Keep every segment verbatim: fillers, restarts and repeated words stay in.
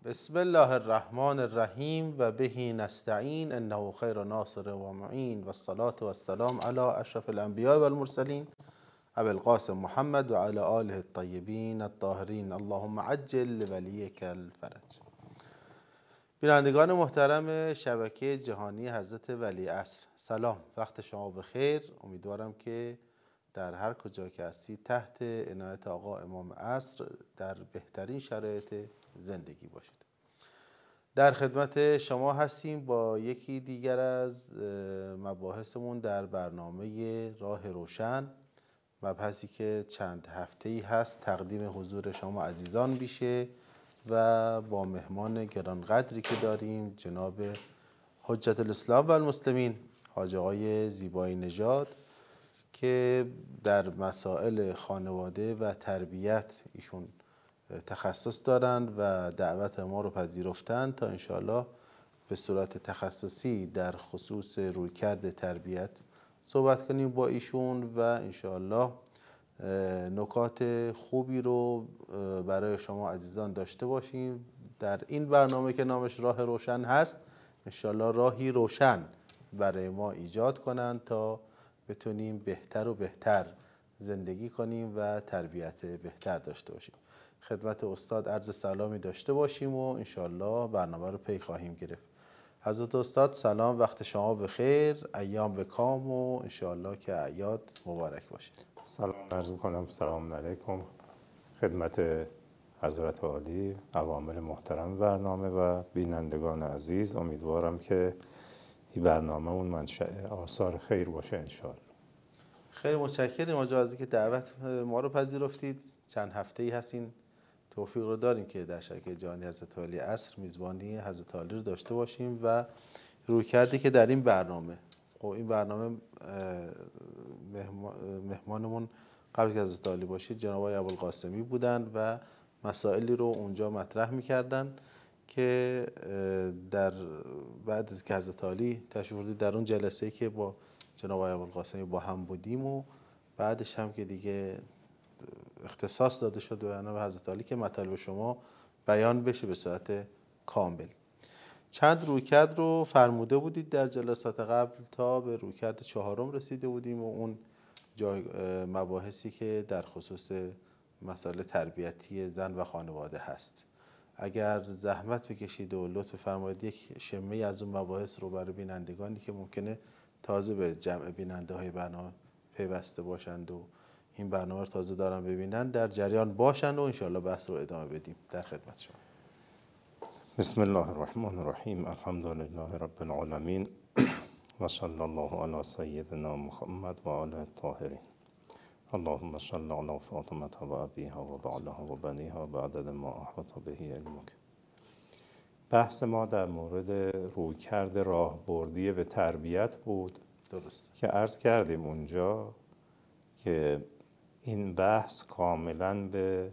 بسم الله الرحمن الرحیم و به نستعین انه خیر ناصر و معین و الصلاة و السلام علی اشرف الانبیاء و المرسلین ابی القاسم محمد و علی آله الطیبین الطاهرین اللهم عجل لولیک الفرج. بینندگان محترم شبکه جهانی حضرت ولیعصر، سلام، وقت شما بخیر. امیدوارم که در هر کجا که هستید تحت عنایت آقا امام عصر در بهترین شرایط زندگی باشید. در خدمت شما هستیم با یکی دیگر از مباحثمون در برنامه راه روشن، مبحثی که چند هفته‌ای هست تقدیم حضور شما عزیزان میشه و با مهمان گرانقدری که داریم، جناب حجت الاسلام و المسلمین حاج آقای زیبایی نژاد، که در مسائل خانواده و تربیت ایشون تخصص دارند و دعوت ما رو پذیرفتند تا انشاءالله به صورت تخصصی در خصوص رویکرد تربیت صحبت کنیم با ایشون و انشاءالله نکات خوبی رو برای شما عزیزان داشته باشیم. در این برنامه که نامش راه روشن هست، انشاءالله راهی روشن برای ما ایجاد کنند تا بتونیم بهتر و بهتر زندگی کنیم و تربیت بهتر داشته باشیم. خدمت استاد عرض سلامی داشته باشیم و انشاءالله برنامه رو پی خواهیم گرفت. حضرت استاد سلام، وقت شما بخیر، ایام به کام و انشاءالله که اعیاد مبارک باشه. سلام عرض می‌کنم، سلام علیکم خدمت حضرت عالی، عوامل محترم برنامه و بینندگان عزیز. امیدوارم که این برنامه اون منشأ آثار خیر باشه انشاءالله. خیلی متشکریم آقا از اینکه دعوت ما رو پذیرفتید. چند هفته‌ای هستین توفیق رو داریم که در شبکه جهانی حضرت ولیعصر میزبانی حضرت عالی رو داشته باشیم و روی کردی که در این برنامه، خب این برنامه مهمانمون قبل که حضرت عالی باشید جناب آقای ابوالقاسمی بودن و مسائلی رو اونجا مطرح میکردن که در بعد از که حضرت عالی تشریف بردید در اون جلسه‌ای که با جناب آقای ابوالقاسمی با هم بودیم و بعدش هم که دیگه اختصاص داده شد به جناب حضرت عالی که مطالب شما بیان بشه به صورت کامل. چند رویکرد رو فرموده بودید در جلسات قبل تا به رویکرد چهارم رسیده بودیم و اون جای مباحثی که در خصوص مسائل تربیتی زن و خانواده هست. اگر زحمت بکشید و لطف فرمایید یک شمه از اون مباحث رو برای بینندگانی که ممکنه تازه به جمع بیننده های برنامه پیوسته باشند و این برنامه رو تازه دارن ببینن در جریان باشند و انشاءالله بحث رو ادامه بدیم. در خدمت شما. بسم الله الرحمن الرحیم. الحمد لله رب العالمین و صلی الله علی سیدنا محمد و آله الطاهرین. اللهم صل علی فاطمه و ابیها و بعلها و بنیها بعدد ما احاط به علمک. بحث ما در مورد رویکرد راهبردی به تربیت بود. درست. که عرض کردیم اونجا که این بحث کاملا به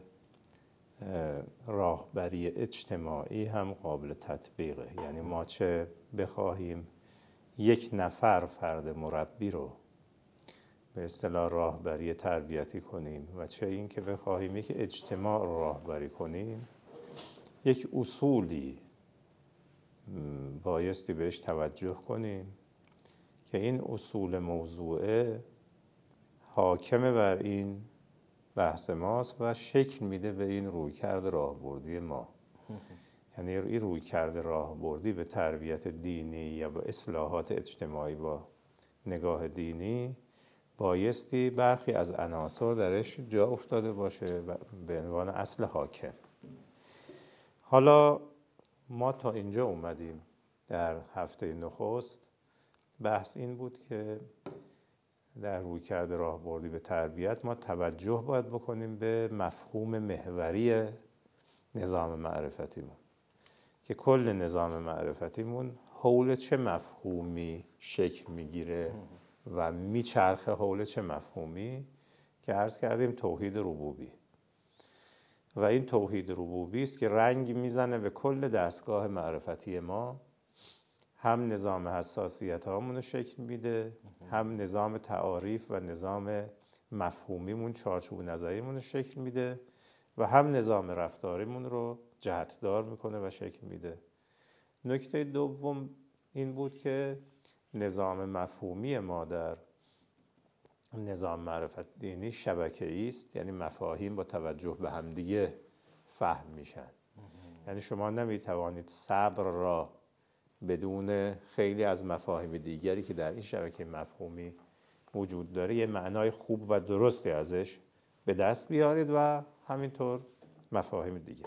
راهبری اجتماعی هم قابل تطبیقه. یعنی ما چه بخواهیم یک نفر فرد مربی رو به اصطلاح راهبری تربیتی کنیم و چه این که بخواهیم یک اجتماع رو راهبری کنیم، یک اصولی بایستی بهش توجه کنیم که این اصول موضوعه حاکم بر این بحث ماست و شکل میده به این رویکرد راهبردی ما. یعنی این رویکرد راهبردی به تربیت دینی یا به اصلاحات اجتماعی با نگاه دینی بایستی برخی از عناصر درش جا افتاده باشه به عنوان اصل حاکم. حالا ما تا اینجا اومدیم. در هفته نخست بحث این بود که در رویکرد راهبردی به تربیت ما توجه باید بکنیم به مفهوم محوری نظام معرفتیمون، که کل نظام معرفتیمون حول چه مفهومی شکل میگیره و میچرخه حول چه مفهومی، که عرض کردیم توحید ربوبی. و این توحید ربوبی است که رنگ میزنه به کل دستگاه معرفتی ما، هم نظام حساسیت هامون رو شکل میده، هم نظام تعاریف و نظام مفهومیمون، چارچوب نظریمون رو شکل میده و هم نظام رفتاریمون رو جهتدار میکنه و شکل میده. نکته دوم این بود که نظام مفهومی ما در نظام معرفت دینی شبکه‌ای است، یعنی مفاهیم با توجه به همدیگه فهم میشن. یعنی شما نمیتوانید صبر را بدون خیلی از مفاهیم دیگری که در این شبکه مفهومی وجود داره یه معنای خوب و درستی ازش به دست بیارید و همینطور مفاهیم دیگه.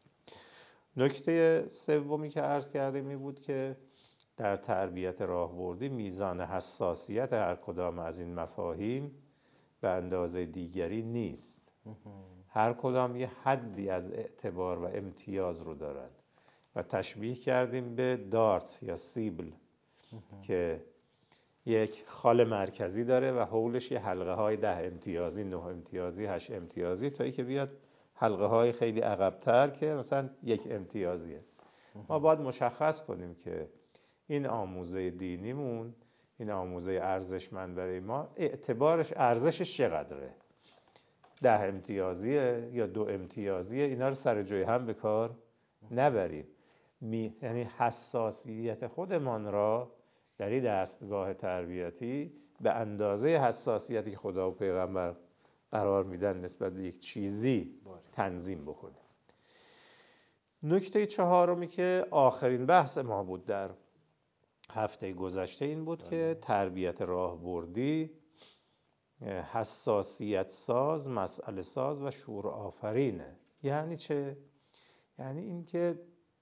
نکته سومی که عرض کردیم این بود که در تربیت راهبردی میزان حساسیت هر کدام از این مفاهیم به اندازه دیگری نیست. هر کدام یه حدی از اعتبار و امتیاز رو دارن و تشبیه کردیم به دارت یا سیبل که یک خال مرکزی داره و حولش یه حلقه های ده امتیازی، نه امتیازی، هشت امتیازی تا ای که بیاد حلقه های خیلی عقب‌تر که مثلا یک امتیازیه. ما باید مشخص کنیم که این آموزه دینیمون، این آموزه ارزشمند برای ما، اعتبارش، ارزشش چقدره؟ ده امتیازیه یا دو امتیازیه؟ اینا رو سر جای هم به کار نبریم. می... یعنی حساسیت خودمان را در این دستگاه تربیتی به اندازه حساسیتی که خدا و پیغمبر قرار میدن نسبت به یک چیزی تنظیم بکنیم. نکته چهارمی که آخرین بحث ما بود در هفته گذشته این بود که تربیت راهبردی حساسیت ساز، مسئله ساز و شعور آفرینه. یعنی چه؟ یعنی این که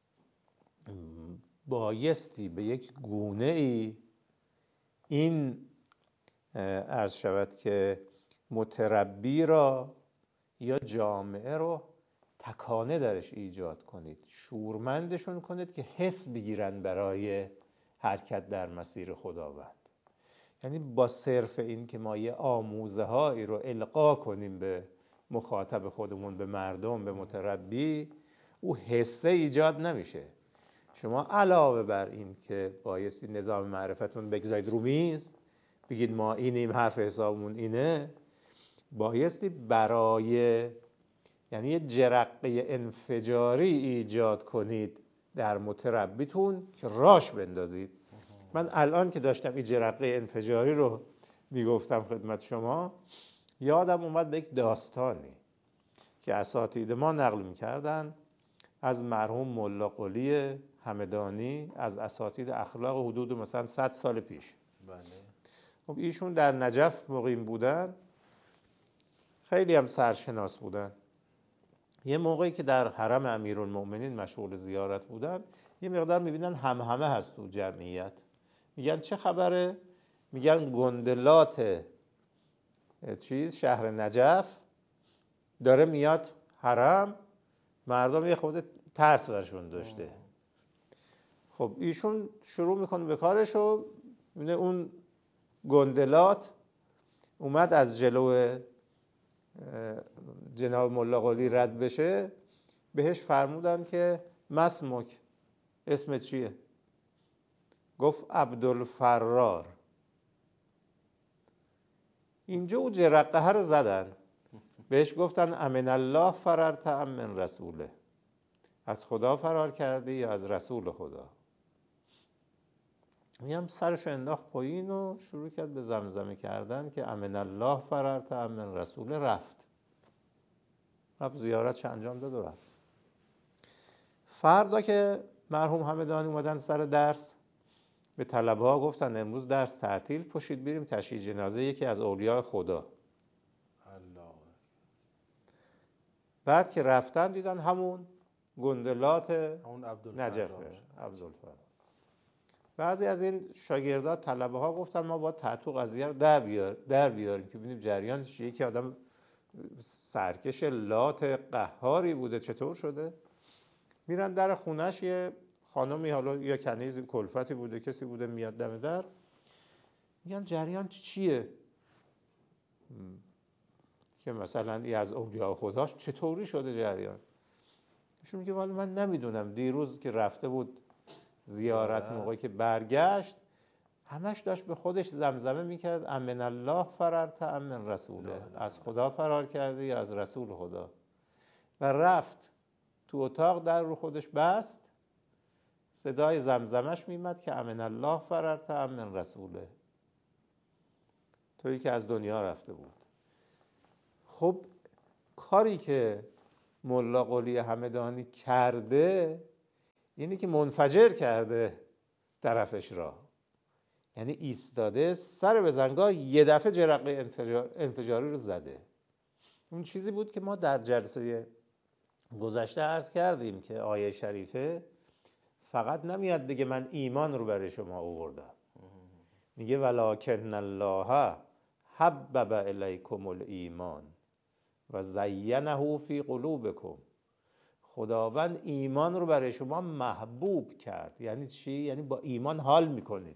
بایستی به یک گونه ای این عرض شود که متربی را یا جامعه رو تکانه درش ایجاد کنید، شورمندشون کنید که حس بگیرن برای حرکت در مسیر خداوند. یعنی با صرف این که ما یه آموزه هایی رو القا کنیم به مخاطب خودمون، به مردم، به متربی، او حسه ایجاد نمیشه. شما علاوه بر این که بایستی نظام معرفتون بگذارید رو میز، بگید ما اینیم، حرف حسابمون اینه، بایستی برای یعنی یه جرقه انفجاری ایجاد کنید در متربیتون که راش بندازید. من الان که داشتم این جرقه انفجاری رو میگفتم خدمت شما، یادم اومد به یک داستانی که اساتید ما نقل میکردن از مرحوم ملا قلی همدانی، از اساتید اخلاق حدود مثلا صد سال پیش. بله. خب ایشون در نجف مقیم بودن، خیلی هم سرشناس بودن. یه موقعی که در حرم امیرالمؤمنین مشغول زیارت بودن، یه مقدار میبینن هم همه هست تو جمعیت. میگن چه خبره؟ میگن گندلات چیز شهر نجف داره میاد حرم، مردم یه خود ترس برشون داشته. خب ایشون شروع میکنه به کارش و میبینه اون گندلات اومد از جلو جناب ملا قلی رد بشه، بهش فرمودن که مسمک، اسمت چیه؟ گفت عبدالفرار. اینجا او جرقه رو زدن، بهش گفتن امن الله فررت ام من رسوله، از خدا فرار کردی یا از رسول خدا؟ میگم سرش انداخت پایین و شروع کرد به زمزمه کردن که امن الله فررت ام من رسوله. رفت رفت زیارتش انجام داد و رفت. فردا که مرحوم همدانی اومدن سر درس، به طلبه ها گفتن امروز درس تعطیل، پاشید بریم تشییع جنازه یکی از اولیاء خدا. الله. بعد که رفتن دیدن همون گندلات همون نجفه، عبدالفرار. بعضی از این شاگردات طلبه ها گفتن ما باید تحت قضیه رو در بیار در بیاریم که ببینیم جریان چیه. یکی آدم سرکش لات قهاری بوده، چطور شده؟ میرن در خونش، یه خانمی حالا یا کنیز کلفتی بوده، کسی بوده میاد دم در، میگن جریان چیه؟ که مثلا ای از اولیاء خداش چطوری شده جریان؟ ایشون میگه والا من نمیدونم، دیروز که رفته بود زیارت، موقعی که برگشت همش داشت به خودش زمزمه میکرد امن الله فررت ام من رسوله، از خدا فرار کرده یا از رسول خدا. و رفت تو اتاق در رو خودش بست، صدای زمزمش میمد که امن الله فررت امن رسوله، تویی که از دنیا رفته بود. خب کاری که ملا قلی همدانی کرده اینی که منفجر کرده طرفش را، یعنی ایستاده سر به زنگاه یه دفعه جرقه انفجار، انفجاری رو زده. اون چیزی بود که ما در جلسه گذشته عرض کردیم که آیه شریفه فقط نمیاد بگه من ایمان رو برای شما آوردم، میگه ولکن الله حبب الیکم الایمان و زینه فی قلوبکم. خداوند ایمان رو برای شما محبوب کرد. یعنی چی؟ یعنی با ایمان حال میکنید.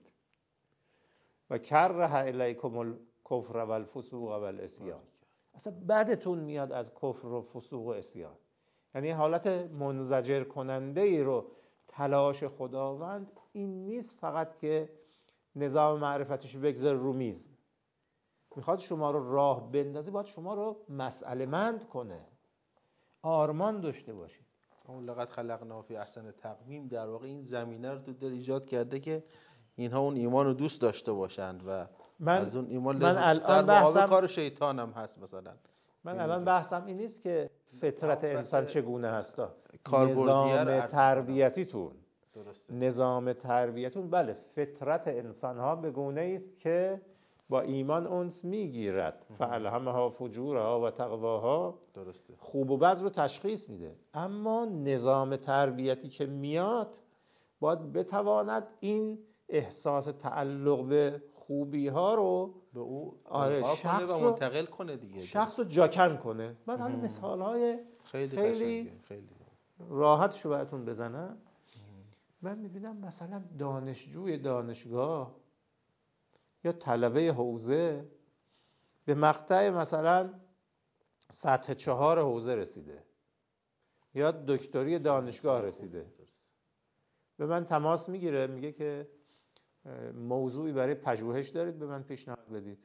و کره الیکم الکفر و الفسوق و العصیان. اصلا بدتون میاد از کفر و فسوق و عصیان. یعنی حالت منزجر کننده ای رو تلاش خداوند این نیست فقط که نظام معرفتش بگذاره رو میز، میخواد شما رو راه بندازه، باید شما رو مسئله مند کنه، آرمان داشته باشید. اون لقد خلقنا فی احسن تقویم در واقع این زمینه رو تو دل ایجاد کرده که اینها اون ایمان رو دوست داشته باشند و من از اون ایمان من الان در مقابل بحثم کار شیطان هم هست. مثلا من الان بحثم این نیست که فطرت انسان چگونه هستا، نظام تربیتیتون درسته. نظام تربیتون بله، فطرت انسان ها به گونه است که با ایمان انس میگیرد، فالهمها فجورها و تقواها. درسته. خوب و بد رو تشخیص میده، اما نظام تربیتی که میاد باید بتواند این احساس تعلق به خوبی ها رو به او آره شخص و منتقل کنه دیگه، شخص رو جاکن کنه. من حالا مثال های خیلی خیلی, خیلی راحتشو براتون بزنم. من میبینم مثلا دانشجوی دانشگاه یا طلبه حوزه به مقطع مثلا سطح چهار حوزه رسیده یا دکتری دانشگاه رسیده، به من تماس میگیره، میگه که موضوعی برای پژوهش دارید به من پیشنهاد بدید.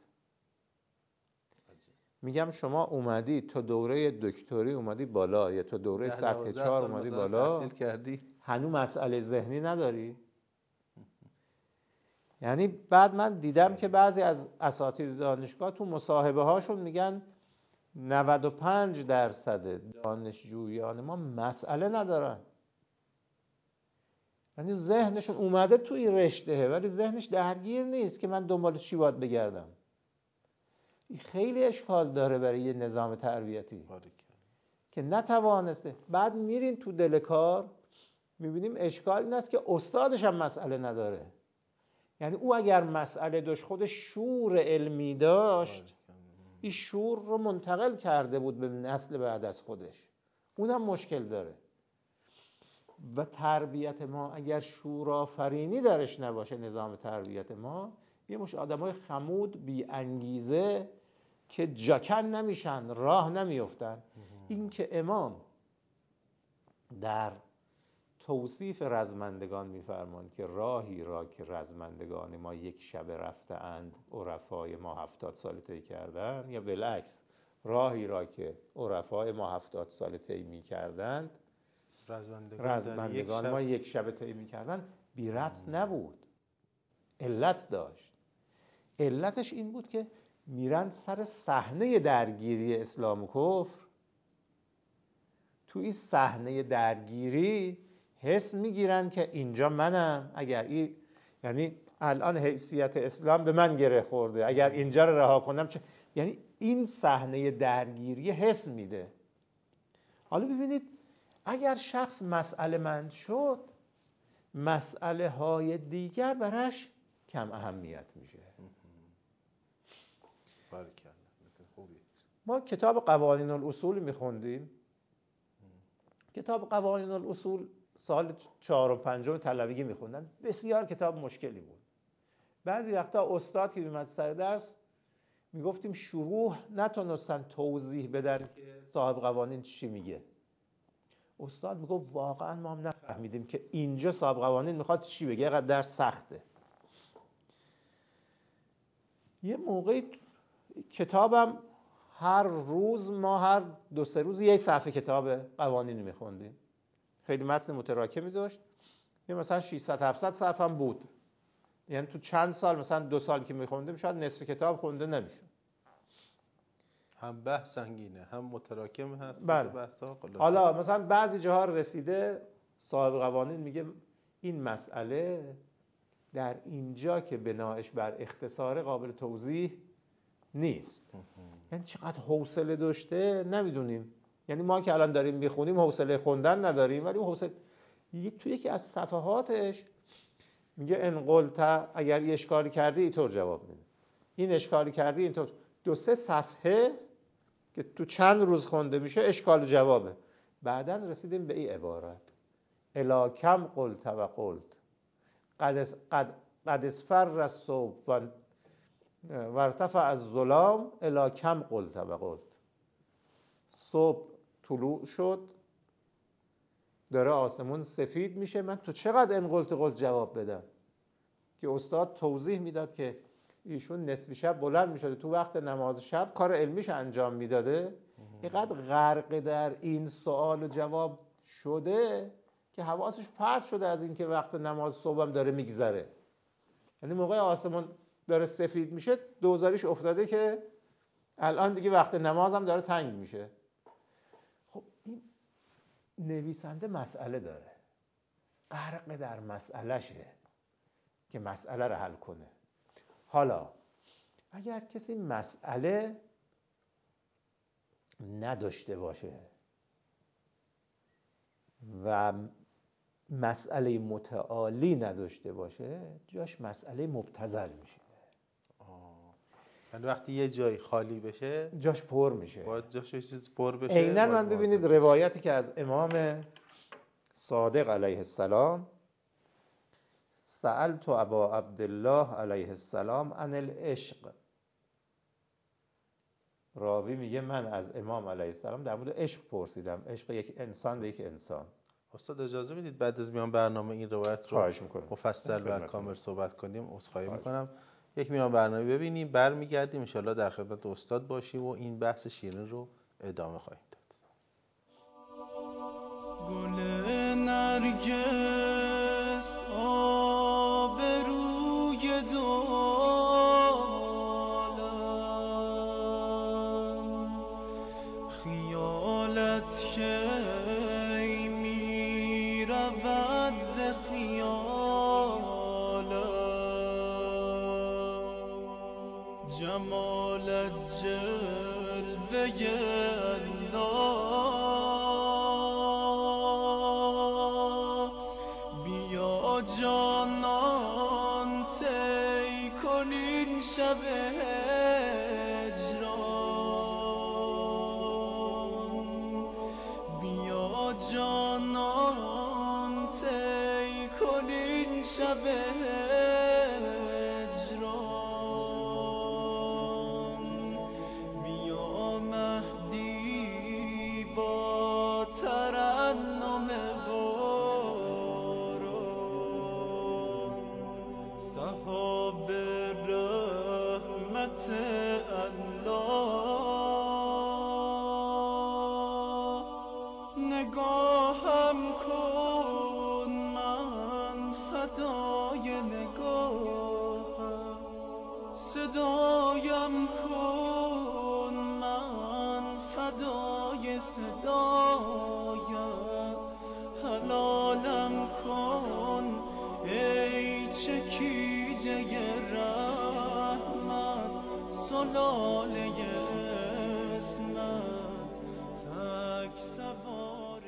میگم شما اومدی تو دوره دکتری اومدی بالا یا تو دوره سطح چهار اومدی بالا، کردی هنوز مسئله ذهنی نداری؟ یعنی بعد من دیدم که بعضی از اساتید دانشگاه تو مصاحبه هاشون میگن نود و پنج درصد دانشجویان ما مسئله ندارن. یعنی ذهنشون اومده توی رشته ولی ذهنش درگیر نیست که من دنبال چی باید بگردم. این خیلی اشکال داره برای یه نظام تربیتی که نتوانسته. بعد میرین تو دل کار میبینیم اشکال این است که استادش هم مسئله نداره. یعنی او اگر مسئله داشت، خودش شور علمی داشت، این شور رو منتقل کرده بود به نسل بعد از خودش، اونم مشکل داره. و تربیت ما اگر شورآفرینی درش نباشه، نظام تربیت ما یه مش آدمای خمود بی انگیزه که جاکن نمیشن، راه نمیافتن. این که امام در توصیف رزمندگان میفرمان که راهی را که رزمندگان ما یک شب رفتند عرفای ما هفتاد سال طی کردند، یا بالعکس راهی را که عرفای ما هفتاد سال طی میکردند رزمندگان, رزمندگان ما یک شب طی میکردند، بی ربط نبود، علت داشت. علتش این بود که میرن سر صحنه درگیری اسلام و کفر، تو این صحنه درگیری حس میگیرن که اینجا منم، اگر این یعنی الان حیثیت اسلام به من گره خورده، اگر اینجا رو رها کنم چه؟ یعنی این صحنه درگیری حس میده. حالا ببینید اگر شخص مسئله مند شد، مسئله های دیگر براش کم اهمیت میشه. ما کتاب قوانین الاصول میخوندیم. کتاب قوانین الاصول سال چهارم پنجم طلبگی میخوندن، بسیار کتاب مشکلی بود. بعضی وقتا استاد که میمد سر درس میگفتیم شروح نتونستن توضیح بدن که صاحب قوانین چی میگه. استاد میگفت واقعا ما هم نفهمیدیم که اینجا صاحب قوانین میخواد چی بگه، اینقدر درس سخته. یه موقعی کتابم هر روز ما هر دو سه روز یک صفحه کتاب قوانین میخوندیم. خیلی متن متراکمی داشت، یه مثلا ششصد هفتصد صفحه هم بود. یعنی تو چند سال، مثلا دو سال که میخوندیم شاید نصف کتاب خونده نمیشد. هم بحث سنگینه، هم متراکم هست. بله. بحثا حالا مثلا بعضی جاها رسیده صاحب قوانین میگه این مسئله در اینجا که بناش بر اختصار قابل توضیح نیست. یعنی چقدر حوصله داشته نمیدونیم. یعنی ما که الان داریم میخونیم حوصله خوندن نداریم، ولی حوصله تو یکی از صفحاتش میگه ان قلت، اگر یه اشکالی کردی اینطور جواب بده، این اشکالی کردی اینطور. دو سه صفحه که تو چند روز خونده میشه اشکال و جوابه. بعداً رسیدیم به این عبارت الا کم قلت و قلت قد قد قد اصفر الصبح و ارتفع الظلام الا کم قلت و قلت. صبح طلوع شد، داره آسمون سفید میشه، من تو چقدر ان قلت قلت جواب بدم؟ که استاد توضیح میداد که ایشون نصف شب بلند میشده، تو وقت نماز شب کار علمیش انجام میداده، اینقدر غرق در این سوال و جواب شده که حواسش پرت شده از این که وقت نماز صبحم داره میگذره. یعنی موقع آسمون داره سفید میشه دوزاریش افتاده که الان دیگه وقت نمازم داره تنگ میشه. خب این نویسنده مسئله داره، غرق در مسئلهشه که مسئله رو حل کنه. حالا اگر کسی مسئله نداشته باشه و مسئله متعالی نداشته باشه، جاش مسئله مبتذل میشه. یعنی وقتی یه جایی خالی بشه جاش پر میشه، باید جاش یه چیز پر بشه. عیناً من ببینید روایتی که از امام صادق علیه السلام سألت ابا عبدالله علیه السلام عن العشق، راوی میگه من از امام علیه السلام در مورد عشق پرسیدم، عشق یک انسان به یک انسان. استاد اجازه میدید بعد از میان برنامه این روایت رو مفصل و کامل صحبت کنیم؟ عذرخواهی میکنم. یک میان برنامه ببینیم، برمیگردیم ان شاءالله در خدمت استاد باشیم و این بحث شیرین رو ادامه خواهیم داد. گل نرگس آبروی دولم، خیالت که می رود ز خیالم، جمالت جلوه جانان تی کنین شب هجران، بیا جانان تی کنین شب هجران، بیا مهدی با ترنم صحاب رحمت الله، نگاهم کن من فدای نگاهم، صدایم کن من فدای صدایم، حلالم کن ای چکیده رحمت، سلاله اسمت تک سوار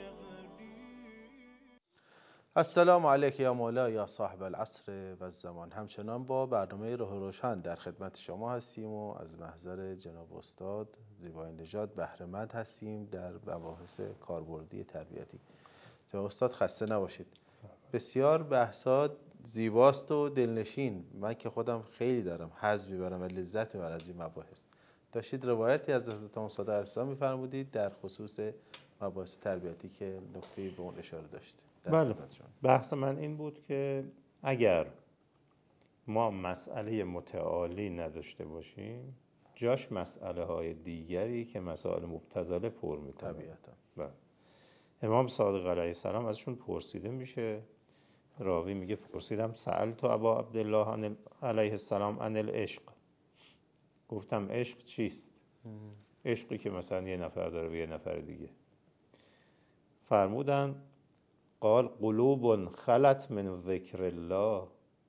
السلام علیک یا مولا یا صاحب العصر و الزمان. همچنان با برنامه راه روشن در خدمت شما هستیم و از محضر جناب استاد زیبایی نژاد بهره مند هستیم در مباحث کاربردی تربیتی. جناب استاد خسته نباشید. بسیار بحثا زیباست و دلنشین، من که خودم خیلی دارم حظ میبرم و لذت میبرم از این مباحث. داشتید روایتی از حضرت استاد علیه میفرمودید در خصوص مباحث تربیتی که نکته‌ای به اون اشاره داشت. بله، بحث من این بود که اگر ما مسئله متعالی نداشته باشیم، جاش مسئله های دیگری که مسائل مبتذله پر میکنه. طبیعتا. بله. امام صادق علیه السلام ازشون پرسیده میشه، راوی میگه پرسیدم سألت ابا عبدالله عن- علیه السلام عن العشق، گفتم عشق چیست؟ عشقی که مثلا یه نفر داره به یه نفر دیگه. فرمودن قال قلوب خلت من ذکر الله،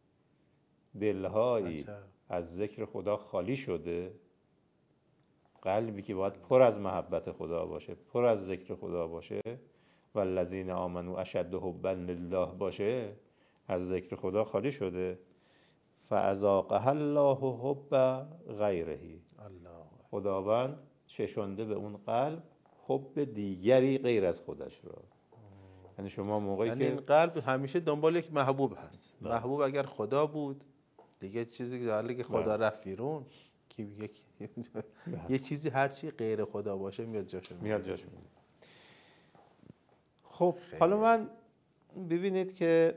دلهایی از ذکر خدا خالی شده، قلبی که باید پر از محبت خدا باشه، پر از ذکر خدا باشه، والذین آمنوا اشد حبا لله باشه، از ذکر خدا خالی شده. فاذاقها الله حب غیره، خداوند چشنده به اون قلب حب دیگری غیر از خودش را. یعنی شما موقعی یعنی که این قلب همیشه دنبال یک محبوب هست. نه. محبوب اگر خدا بود دیگه چیزی که حالا که خدا نه. رفت بیرون که یک یه چیزی هر چی غیر خدا باشه میاد جاشو میاد جاشو میاد. خب حالا من ببینید که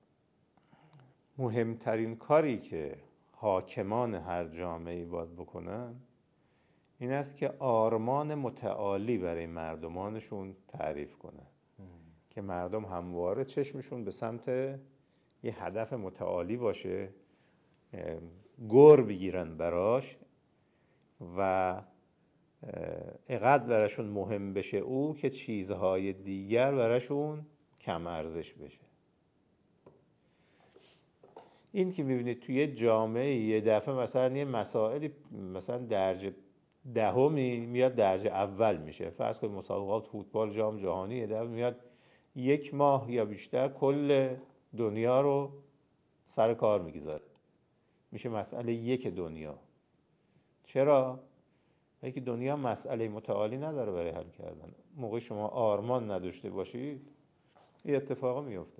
مهمترین کاری که حاکمان هر جامعه‌ای باید بکنن این است که آرمان متعالی برای مردمانشون تعریف کنن که مردم همواره چشمشون به سمت یه هدف متعالی باشه، گور بگیرن براش و اقدر براشون مهم بشه او که چیزهای دیگر براشون کم ارزش بشه. این که میبینید توی جامعه یه دفعه مثلا یه مسائلی مثلا درجه دهمی میاد درجه اول میشه، فرض کنید مسابقات فوتبال جام جهانی یه دفعه میاد یک ماه یا بیشتر کل دنیا رو سر کار میگذاره، میشه مسئله یک دنیا. چرا؟ اینکه دنیا مسئله متعالی نداره برای حل کردن. موقع شما آرمان نداشته باشید این اتفاق میفته.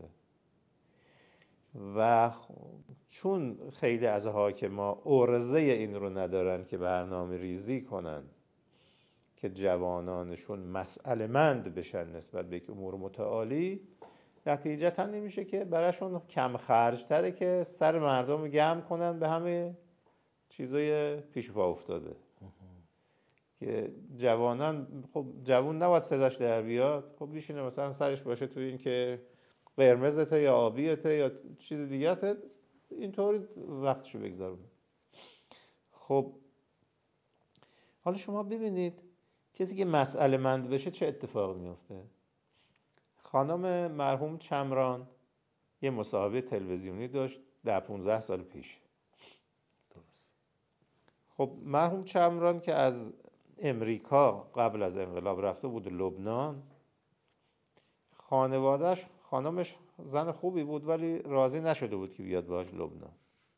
و چون خیلی از حاکما عرضه این رو ندارن که برنامه ریزی کنن که جوانانشون مسئله مند بشن نسبت به یک امور متعالی، نتیجتا نمیشه که براشون کم خرج تره که سر مردم رو گرم کنن به همه چیزای پیش پا افتاده. که جوانان خب جوان نباید صداش در بیاد، خب بیشینه مثلا سرش باشه توی این که قرمزته یا آبیته یا چیز دیگه ته، اینطوری وقتشو بگذارونه. خب حالا شما ببینید کسی که مسئله مند بشه چه اتفاقی میفته. خانم مرحوم چمران یه مصاحبه تلویزیونی داشت ده پونزده سال پیش. درست. خب مرحوم چمران که از امریکا قبل از انقلاب رفته بود لبنان، خانواده‌اش خانمش زن خوبی بود ولی راضی نشده بود که بیاد باهاش لبنان.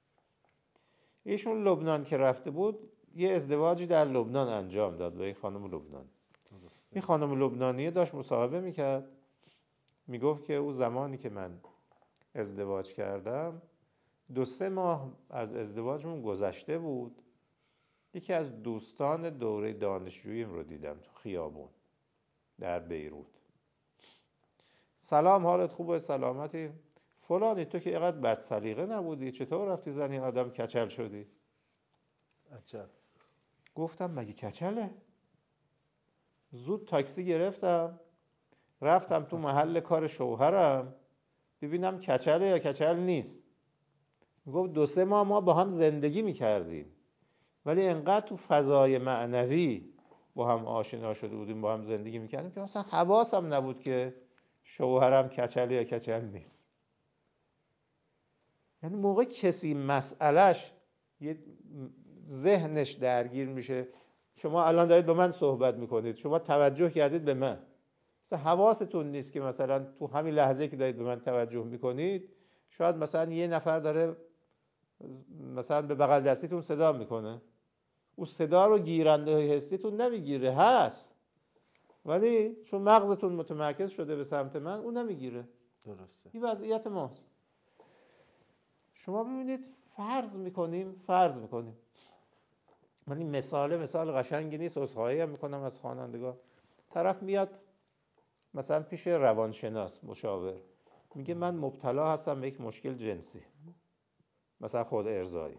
ایشون لبنان که رفته بود یه ازدواجی در لبنان انجام داد با این خانم لبنان. این خانم لبنانیه داشت مصاحبه میکرد، میگفت که او زمانی که من ازدواج کردم دو سه ماه از ازدواجمون گذشته بود، یکی از دوستان دوره دانشجوییم رو دیدم تو خیابون در بیروت. سلام، حالت خوبه؟ سلامتی؟ فلانی تو که اینقدر بد سلیقه نبودی، چطور رفتی زنی آدم کچل شدی؟ عجب. گفتم مگه کچله؟ زود تاکسی گرفتم رفتم تو محل کار شوهرم ببینم کچله یا کچل نیست. گفت دو سه ماه ما با هم زندگی میکردیم ولی انقدر تو فضای معنوی با هم آشنا شده بودیم، با هم زندگی میکردیم که اصلا حواسم نبود که شوهرم کچل یا کچل نیست. یعنی موقع کسی مسئلهش یه ذهنش درگیر میشه، شما الان دارید با من صحبت میکنید، شما توجه کردید به من، مثلا حواستون نیست که مثلا تو همین لحظه که دارید به من توجه میکنید شاید مثلا یه نفر داره مثلا به بغل دستیتون صدا میکنه، او صدا رو گیرنده حسیتون نمیگیره، هست ولی چون مغزتون متمرکز شده به سمت من اون نمیگیره. درسته. این وضعیت ماست. شما ببینید فرض میکنیم فرض میکنیم من این مثاله مثال قشنگی نیست، عذرخواهی هم میکنم از خوانندگان. طرف میاد مثلا پیش روانشناس مشاور میگه من مبتلا هستم به یک مشکل جنسی، مثلا خود ارضایی.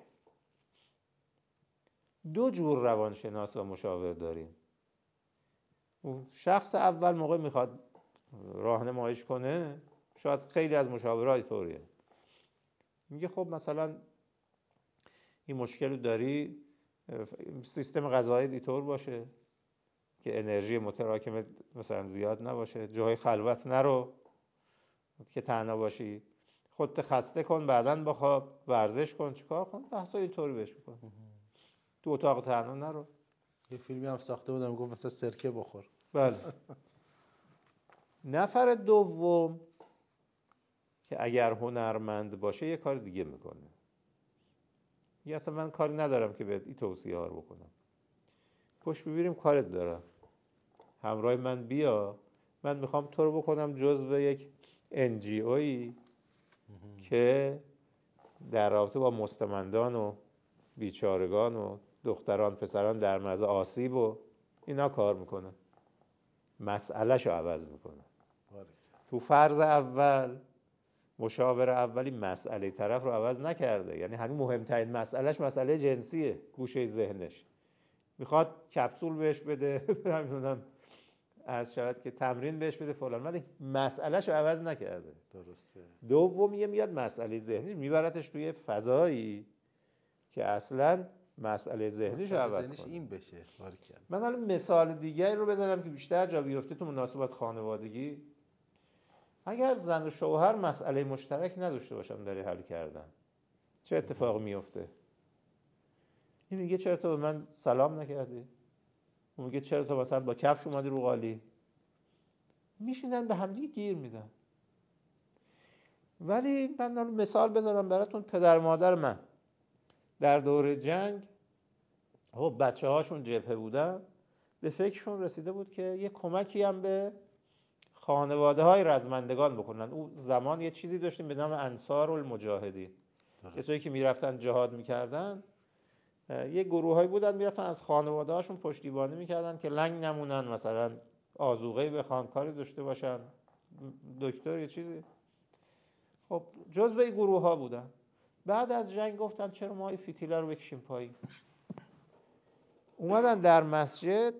دو جور روانشناس و مشاور داریم. شخص اول موقع میخواد راهنماییش کنه، شاید خیلی از مشاورای طوریه. میگه خب مثلا این مشکل رو داری، سیستم غذایی اینطور باشه که انرژی متراکم مثلا زیاد نباشه، جای خلوت نرو که تنها باشی، خودت خسته کن، بعداً بخواب، ورزش کن، چیکار کن، بحثا اینطوری بهش بکن، تو اتاق تنها نرو. یه فیلمی هم ساخته بودم گفت مثلا سرکه بخور. بله. نفر دوم که اگر هنرمند باشه یه کار دیگه میکنه. یه اصلا من کاری ندارم که بهت این توصیه ها رو بکنم، پشت ببینیم کارت دارم، همراه من بیا، من میخوام تو رو بکنم جزو یک ان جی اویی که در رابطه با مستمندان و بیچارگان و دختران پسران در معرض آسیب و اینا کار میکنه، مسئله‌شو عوض میکنه. تو فرض اول مشاور اولی مسئله طرف رو عوض نکرده، یعنی همین مهمترین مسئلهش مسئله جنسیه، گوشه ذهنش میخواد کپسول بهش بده، نمیدونم از شاید که تمرین بهش بده فلان، ولی مسئلهش رو عوض نکرده. درسته. دوم یه میاد مسئله ذهنی میبرتش توی فضایی که اصلا مسئله ذهنیش رو عوض ذهنیش کنه. این بشه. باریکلا. من حالا مثال دیگری رو بزنم که بیشتر جا بیفته تو مناسبات خانوادگی. اگر زن و شوهر مسئله مشترک نداشته باشن برای حل کردن، چه اتفاقی میفته؟ این میگه چرا تو به من سلام نکردی؟ اون میگه چرا تو مثلا با کفش اومدی رو قالی؟ میشینن به همدیگه گیر میدن. ولی من مثال بزنم براتون، پدر مادر من در دوره جنگ خب بچه هاشون جبهه بودن، به فکرشون رسیده بود که یه کمکی هم به خانواده های رزمندگان بکنن. اون زمان یه چیزی داشتیم به نام انصار المجاهدین، کسایی که میرفتن جهاد میکردن، یه گروه هایی بودن میرفتن از خانواده هاشون پشتیبانی میکردن که لنگ نمونن، مثلا آذوقه‌ای بخوان، کاری داشته باشن، دکتر یه چیزی. خب جزو این گروه ها بودن. بعد از جنگ گفتن چرا ما این فتیله رو بکشیم پایین. اومدن در مسجد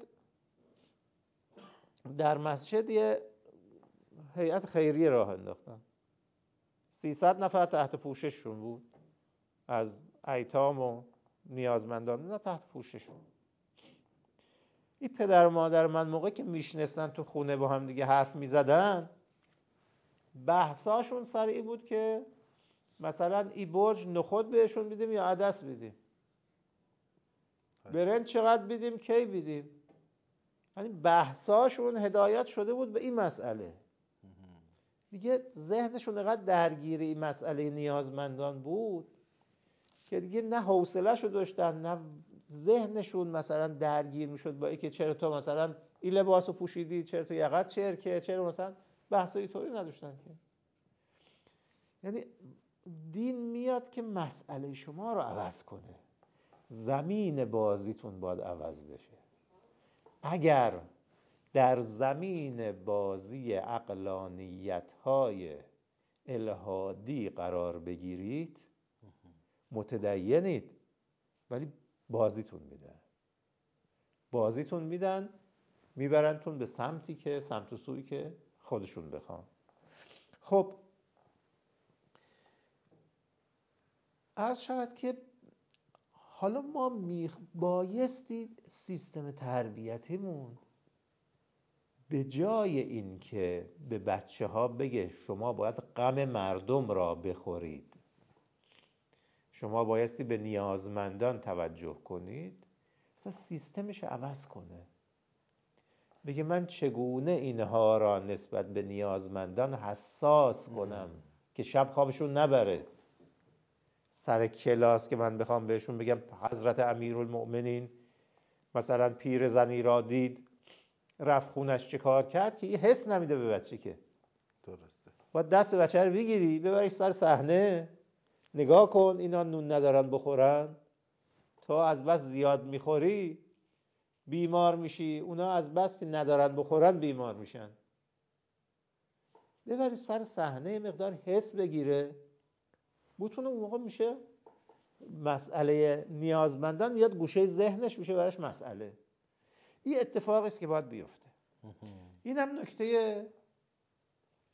در مسجد یه هیئت خیریه راه انداختن. سیصد نفر تحت پوشششون بود، از ایتام و نیازمندان اینا تحت پوشششون. این پدر و مادر من موقع که میشنستن تو خونه با هم دیگه حرف میزدن، بحثاشون سر این بود که مثلا این برج نخود بهشون بیدیم یا عدس بیدیم، برنج چقدر بیدیم، کی بیدیم. یعنی بحثاشون هدایت شده بود به این مسئله. دیگه ذهنشون اینقدر درگیر این مسئله نیازمندان بود که دیگه نه حوصله‌شو داشتن، نه ذهنشون مثلا درگیر میشد با اینکه چرا تو مثلا این لباسو پوشیدی، چرا تو یقت چرکه، چرا مثلا بحثای طوری نداشتن که. یعنی دین میاد که مسئله شما رو عوض کنه، زمین بازیتون باید عوض بشه. اگر در زمین بازی عقلانیت‌های الهادی قرار بگیرید، متدینید، ولی بازیتون میدن بازیتون میدن میبرنتون به سمتی که سمت و سویی که خودشون بخوان. خب عرض شود که حالا ما می بایستی سیستم تربیتیمون به جای این که به بچه ها بگه شما باید غم مردم را بخورید، شما بایستی به نیازمندان توجه کنید، اصلا سیستمش عوض کنه. بگه من چگونه اینها را نسبت به نیازمندان حساس کنم که شب خوابشون نبره. سر کلاس که من بخوام بهشون بگم حضرت امیرالمؤمنین مثلا پیر زنی را دید رفت خونش چه کار کرد، که یه حس نمیده به بچه که. درسته. باید دست بچه رو بگیری ببریش سر صحنه، نگاه کن اینا نون ندارن بخورن، تو از بس زیاد میخوری بیمار میشی، اونا از بس که ندارن بخورن بیمار میشن. ببری سر صحنه مقدار حس بگیره، بتونه اون موقع میشه مسئله نیازمندان میاد گوشه ذهنش میشه براش مسئله. این اتفاقی است که باید بیفته. اینم نکته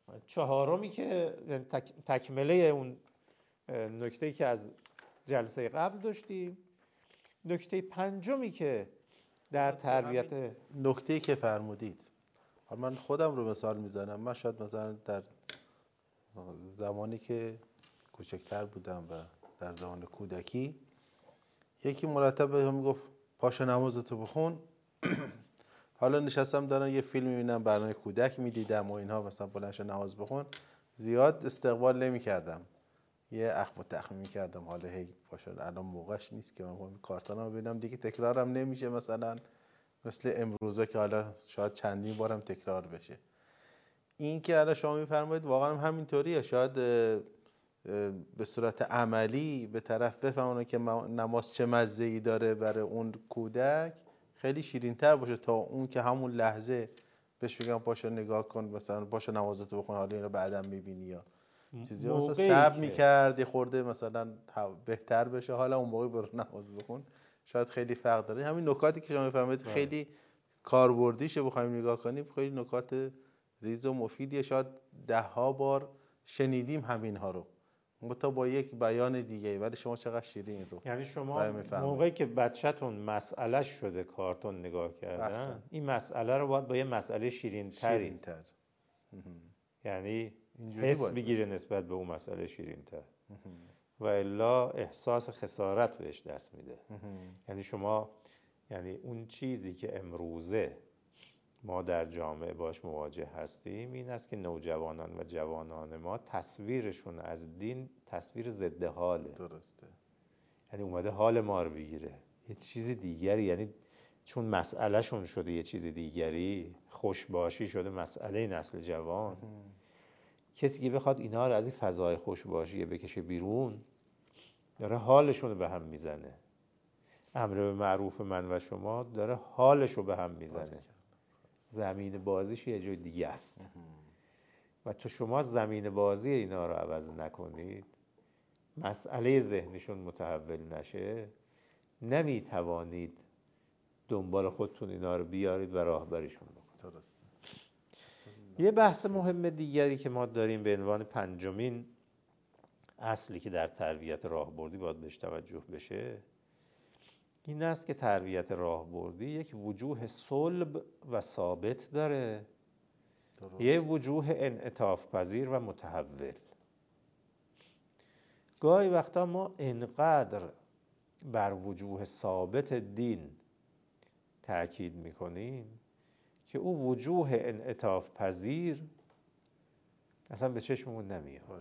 چهارمی که تک، تکمله اون نکته‌ای که از جلسه قبل داشتیم، نکته پنجمی که در تربیت، نکته‌ای که فرمودید، من خودم رو مثال میزنم. من شاید مثلا در زمانی که کوچکتر بودم و در زمان کودکی، یکی مرتب بهم میگفت پاشو نمازتو بخون. حالا نشستم دارم یه فیلم میبینم، برنامه کودک میدیدم و اینها، مثلا بلند نماز بخون، زیاد استقبال نمیکردم، یه اخم و تخمین میکردم. حالا هی پاشو، الان موقعش نیست که من کارتونم ببینم دیگه، تکرارم نمیشه مثلا مثل امروزه که حالا شاید چندین بارم تکرار بشه. این که الان شما میفرمایید واقعا هم همینطوریه. شاید به صورت عملی به طرف بفهمونه که نماز چه مزه‌ای داره برای اون کودک، خیلی شیرین‌تر باشه تا اون که همون لحظه بهش بگم پاشو نگاه کن، مثلا پاشو نمازتو بخون، حالا اینو بعداً می‌بینی یا چیزی. مثلا صبر می‌کرد یه خورده مثلا بهتر بشه، حالا اون موقع برو نماز بخون. شاید خیلی فرق داره. همین نکاتی که شما می‌فرمایید خیلی کاربردیشه، بخوایم نگاه کنیم خیلی نکات ریز و مفیدیه. شاید ده ها بار شنیدیم همین‌ها رو، تا با یک بیان دیگه، ولی شما چقدر شیرین رو. یعنی شما موقعی که بچه‌تون مسئله شده کارتون نگاه کردن، احسن. این مسئله رو باید با یه مسئله شیرین تری شیرین تر. یعنی حس بگیره نسبت به اون مسئله شیرین تر، و الا احساس خسارت بهش دست میده. یعنی شما، یعنی اون چیزی که امروزه ما در جامعه باش مواجه هستیم این است که نوجوانان و جوانان ما تصویرشون از دین تصویر ضد حاله. درسته. یعنی اومده حال ما رو بگیره، یه چیز دیگری، یعنی چون مسئله شون شده یه چیز دیگری، خوشباشی شده مسئله نسل جوان. کسی که بخواد اینا رو از این فضای خوشباشی بکشه بیرون، داره حالشون رو به هم میزنه. امر به معروف من و شما داره حالش رو به هم میزنه. زمین بازیش یه جای دیگه است و تو شما زمین بازی اینا رو عوض نکنید، مسئله ذهنشون متحول نشه، نمیتوانید دنبال خودتون اینا رو بیارید و راهبریشون بکنید. درست. یه بحث مهم دیگری که ما داریم به عنوان پنجمین اصلی که در تربیت راهبردی باید بهش توجه بشه، این است که تربیت راهبردی یک وجوه صلب و ثابت داره، درست. یه وجوه انعطاف پذیر و متحول. گاهی وقتا ما انقدر بر وجوه ثابت دین تأکید میکنیم که او وجوه انعطاف پذیر اصلا به چشممون نمیاد،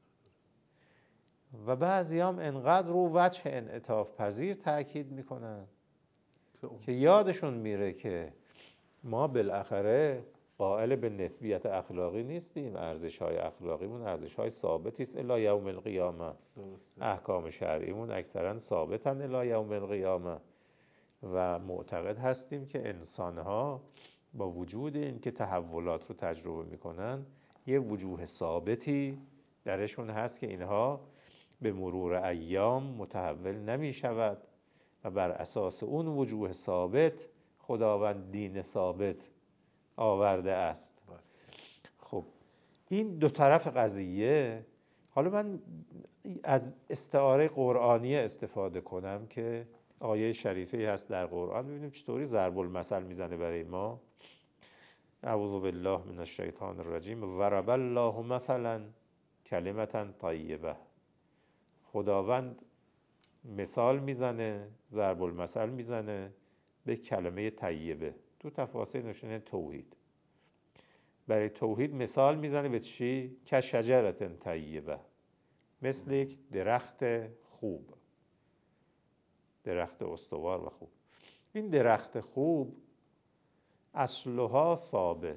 و بعضی هم انقدر رو وجه انعطاف پذیر تأکید میکنن که یادشون میره که ما بالاخره قائل به نسبیت اخلاقی نیستیم. ارزش‌های اخلاقیمون ارزش‌های ثابتی است الی یوم القیامه. احکام شرعیمون اکثرا ثابتن الی یوم القیامه، و معتقد هستیم که انسان‌ها با وجود این که تحولات رو تجربه میکنن، یه وجوه ثابتی درشون هست که اینها به مرور ایام متحول نمی شود و بر اساس اون وجوه ثابت خداوند دین ثابت آورده است. خب این دو طرف قضیه. حالا من از استعاره قرآنی استفاده کنم که آیه شریفه هست در قرآن، ببینیم چطوری ضرب المثل میزنه برای ما. اعوذ بالله من الشیطان الرجیم. ضرب الله مثلا کلمة طیبه. خداوند مثال میزنه، ضرب المثل میزنه به کلمه طیبه. تو تفاسیر نشونه توحید. برای توحید مثال میزنه به چی؟ که شجرة طیبه، مثل یک درخت خوب، درخت استوار و خوب. این درخت خوب اصلها ثابت،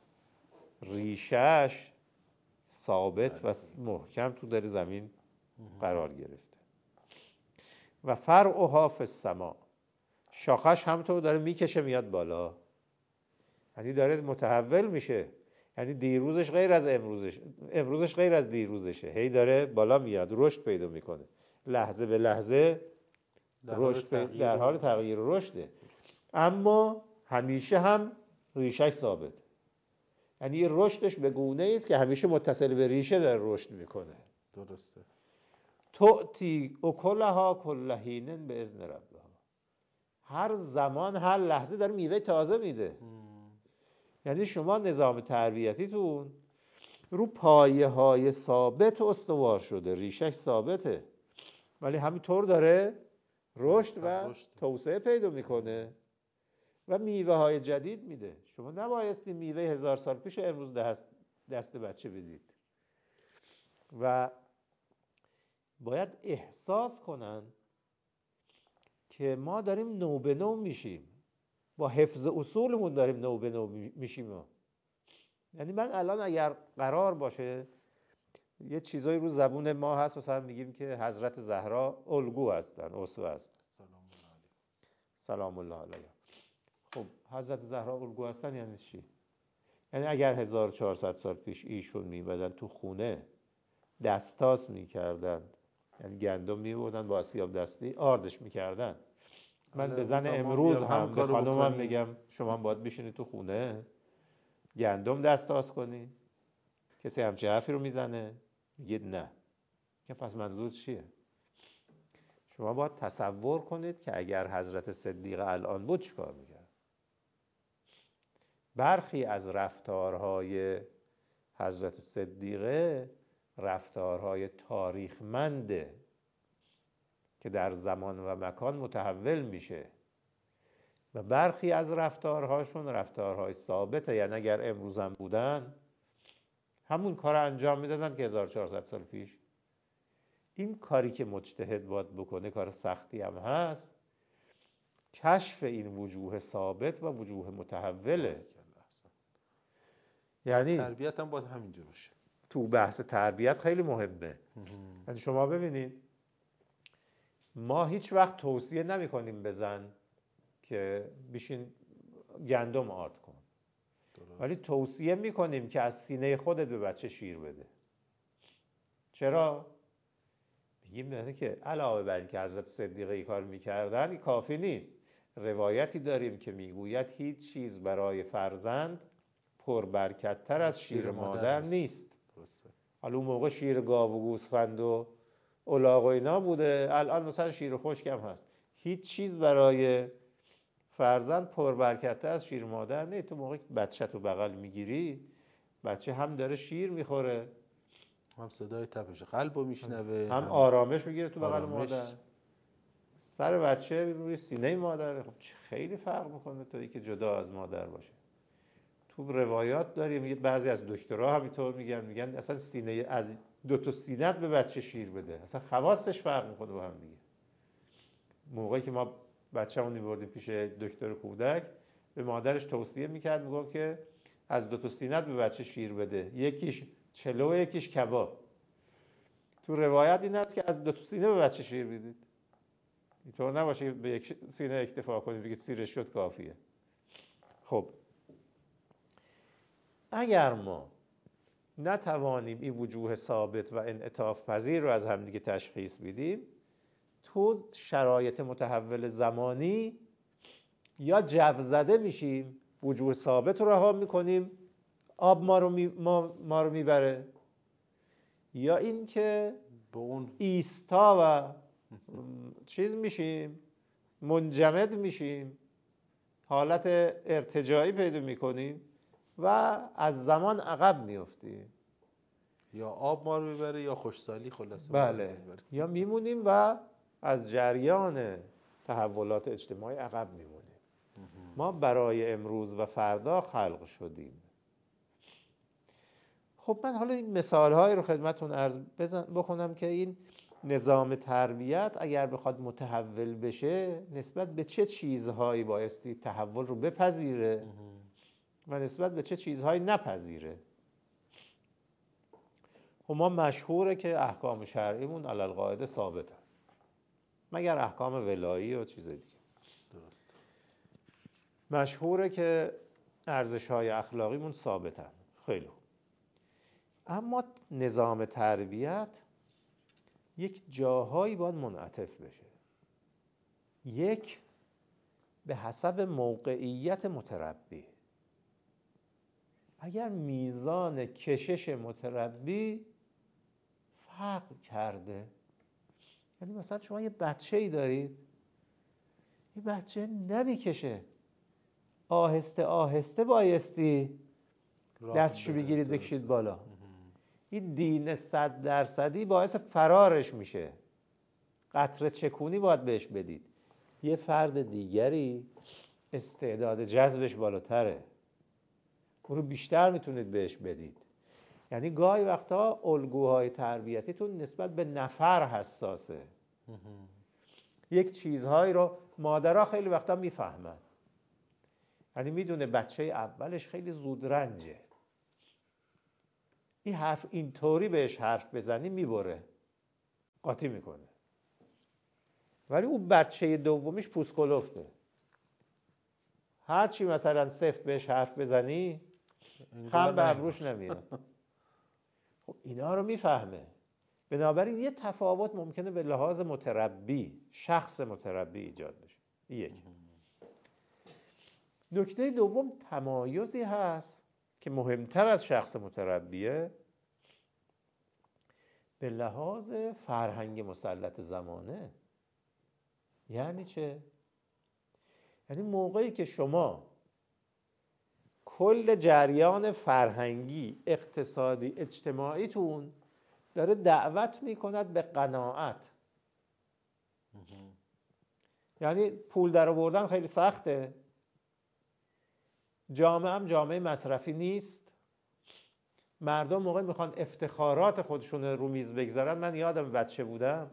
ریشش ثابت و محکم تو در زمین قرار گرفته، و فرعها فی السما، شاخش همونطور داره میکشه میاد بالا، یعنی داره متحول میشه. یعنی دیروزش غیر از امروزش، امروزش غیر از دیروزشه، هی داره بالا میاد، رشد پیدا میکنه، لحظه به لحظه رشد، در حال تغییر و رشده، اما همیشه هم ریشش ثابت. یعنی یه رشدش به گونه است که همیشه متصل به ریشه داره رشد میکنه. درسته. تؤتی اکلها کل حین به اذن ربها. هر زمان هر لحظه داره میوه تازه میده. یعنی شما نظام تربیتیتون رو پایه های ثابت استوار شده، ریشش ثابته، ولی همینطور داره رشد و توسعه پیدا میکنه و میوه های جدید میده. شما نبایستی میوه هزار سال پیش امروز دست, دست بچه بدید و باید احساس کنن که ما داریم نو به نو میشیم، با حفظ اصولمون داریم نو به نو میشیم. یعنی من الان اگر قرار باشه یه چیزایی رو زبون ما هست، مثلا میگیم که حضرت زهرا الگو هستن، اسوه هستن، سلام الله علیها. خب حضرت زهرا الگو هستن یعنی چی؟ یعنی اگر هزار و چهارصد سال پیش ایشون میمدن تو خونه دستاس میکردن، یعنی گندم میبردن با سیاب دستی آردش میکردن، من به زن امروز هم به خانومم میگم شما باید بشینی تو خونه گندم دستاس کنی، کسی همچه حرفی رو میزنه؟ میگید نه. که پس منظور چیه؟ شما باید تصور کنید که اگر حضرت صدیقه الان بود چیکار میکرد. برخی از رفتارهای حضرت صدیقه رفتارهای تاریخمنده که در زمان و مکان متحول میشه و برخی از رفتارهاشون رفتارهای ثابته. یعنی اگر امروز هم بودن همون کار انجام میدادن که هزار و چهارصد سال پیش. این کاری که مجتهد باید بکنه کار سختی هم هست، کشف این وجوه ثابت و وجوه متحوله. یعنی تربیت هم باید همینجور باشه. تو بحث تربیت خیلی مهمه. یعنی شما ببینید ما هیچ وقت توصیه نمی کنیم به زن که بشین گندم آرد کن، ولی توصیه می کنیم که از سینه خودت به بچه شیر بده. چرا؟ میگیم نه که علاوه بر اینکه حضرت صدیقه ای کار میکردن این کافی نیست. روایتی داریم که میگوید هیچ چیز برای فرزند پربرکت‌تر از شیر, شیر مادر, مادر نیست. درسته. حالا اون موقع شیر گاو و گوسفند و الاغ و اینا بوده، الان مثلا شیر خشک هم هست. هیچ چیز برای فرزند پربرکت‌تر از شیر مادر نیست. تو موقعی که بچه تو بغل میگیری بچه هم داره شیر میخوره، هم صدای تپش قلبو میشنوه، هم, هم آرامش میگیره تو بغل مادر. سر بچه روی سینه مادره. خب خیلی فرق میکنه تا اینکه جدا از مادر باشه. تو روایات داریم میگه بعضی از دکترها همینطور میگن میگن اصلا سینه از دو تا سینت به بچه شیر بده، اصلا خواصش فرق میکنه با هم دیگه. موقعی که ما بچه‌مون میبردیم پیش دکتر کودک به مادرش توصیه میکرد، میگفت که از دو تا سینت به بچه شیر بده، یکیش چلو و یکیش کباب. تو روایت این هست که از دو تا سینه به بچه شیر بدید. اینطور نباشه به یک سینه اکتفا کنید بگید سیرش شد کافیه. خب اگر ما نتوانیم این وجوه ثابت و انعطاف پذیر رو از همدیگه تشخیص بدیم، تو شرایط متحول زمانی یا جو زده میشیم، وجوه ثابت رو رها میکنیم، آب ما رو می ما, ما رو میبره، یا این که به اون ایستا و چیز میشیم، منجمد میشیم، حالت ارتجاعی پیدا میکنیم و از زمان عقب میافتیم. یا آب ما رو میبره یا خوشسالی خلاصه. بله. یا میمونیم و از جریان تحولات اجتماعی عقب میمونیم. ما برای امروز و فردا خلق شدیم. خب من حالا این مثال‌های رو خدمتتون عرض بکنم که این نظام تربیت اگر بخواد متحول بشه نسبت به چه چیزهایی بایستی تحول رو بپذیره و نسبت به چه چیزهایی نپذیره. خب ما مشهوره که احکام شرعیمون علی القاعده ثابته، مگر احکام ولایی و چیز دیگه. درست. مشهوره که ارزش‌های اخلاقیمون ثابتن. خیلی خوب. اما نظام تربیت یک جاهایی باید منعطف بشه. یک، به حسب موقعیت متربی. اگر میزان کشش متربی فرق کرده، یعنی مثلا شما یه بچه‌ای دارید، این بچه نمیکشه، آهسته آهسته بایستی دستشو بگیرید بکشید بالا. این دین صد درصدی باعث فرارش میشه. قطره چکونی باید بهش بدید. یه فرد دیگری استعداد جذبش بالاتره، اون رو بیشتر میتونید بهش بدید. یعنی گاهی وقتا الگوهای تربیتیتون نسبت به نفر حساسه. یک چیزهایی رو مادرها خیلی وقتا میفهمن، یعنی میدونه بچه اولش خیلی زود رنجه، این حرف اینطوری بهش حرف بزنی میبره، قاطی میکنه. ولی اون بچه دومیش پوست کلفته، هر چی مثلا سفت بهش حرف بزنی خم به ابروش نمیاد. خب اینا رو میفهمه. بنابراین یه تفاوت ممکنه به لحاظ متربی، شخص متربی ایجاد بشه. یک. نکته دوم تمایزی هست که مهمتر از شخص متربیه، به لحاظ فرهنگ مسلط زمانه. یعنی چه؟ یعنی موقعی که شما کل جریان فرهنگی، اقتصادی، اجتماعیتون داره دعوت میکند به قناعت. یعنی پول در آوردن خیلی سخته، جامعه هم جامعه مصرفی نیست، مردم موقع میخوان افتخارات خودشون رو میز بگذارن. من یادم بچه بودم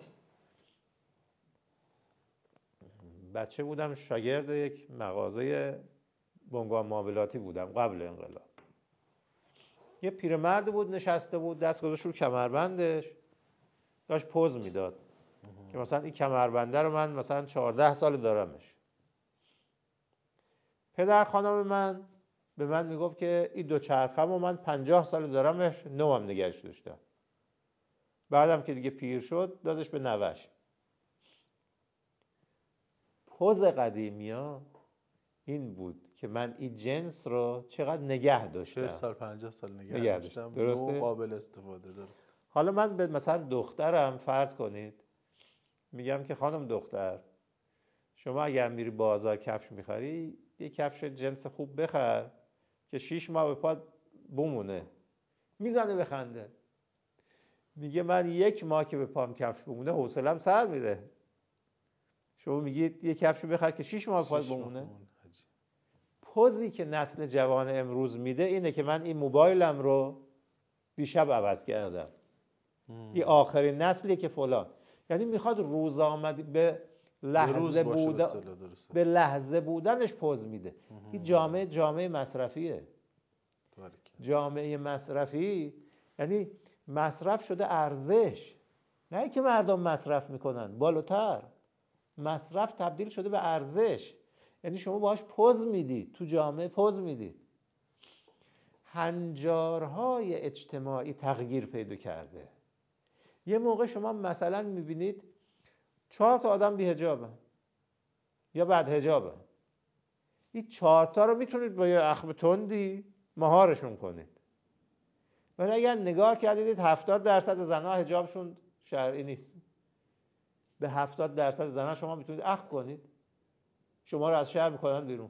بچه بودم شاگرد یک مغازه بنگاه معاملاتی بودم قبل انقلاب. یه پیرمرد بود نشسته بود، دست گذاشت رو کمربندش، داشت پوز میداد که مثلا این کمربنده رو من مثلا چهارده سال دارمش. پدر خانم من به من میگفت که این دو چرخم رو من پنجاه سال دارمش، نو هم نگهش داشتم. بعدم که دیگه پیر شد دادش به نوش. پوز قدیمی ها این بود که من این جنس رو چقدر نگه داشتم. چهل سال پنجاه سال نگه, نگه داشتم. درسته؟ نو قابل استفاده. درست. حالا من به مثلا دخترم فرض کنید میگم که خانم دختر، شما اگر میری بازار کفش میخری، یه کفش جنس خوب بخر که شیش ماه به پات بمونه. میزنه بخنده، میگه من یک ماه که به پام کفش بمونه حوصله‌ام سر میره. شما میگید یه کفش بخر که شیش ماه به پات بمونه. پوزی که نسل جوان امروز میده اینه که من این موبایلم رو دیشب عوض کردم، این آخرین نسلی که فلان. یعنی میخواد روز آمد به لحظه بودن، به لحظه بودنش پوز میده. این جامعه جامعه مصرفیه. جامعه مصرفی یعنی مصرف شده ارزش، نه که مردم مصرف میکنن، بالاتر مصرف تبدیل شده به ارزش. یعنی شما باهاش پوز میدید، تو جامعه پوز میدید. هنجارهای اجتماعی تغییر پیدا کرده. یه موقع شما مثلا میبینید چهار تا آدم بی حجابن یا بعد حجابن، این چهار تا رو میتونید با یه اخم تندی مهارشون کنید. ولی اگر نگاه کردید هفتاد درصد زنها حجابشون شرعی نیست، به هفتاد درصد زنها شما میتونید اخم کنید، شما رو از شهر میکنن بیرون.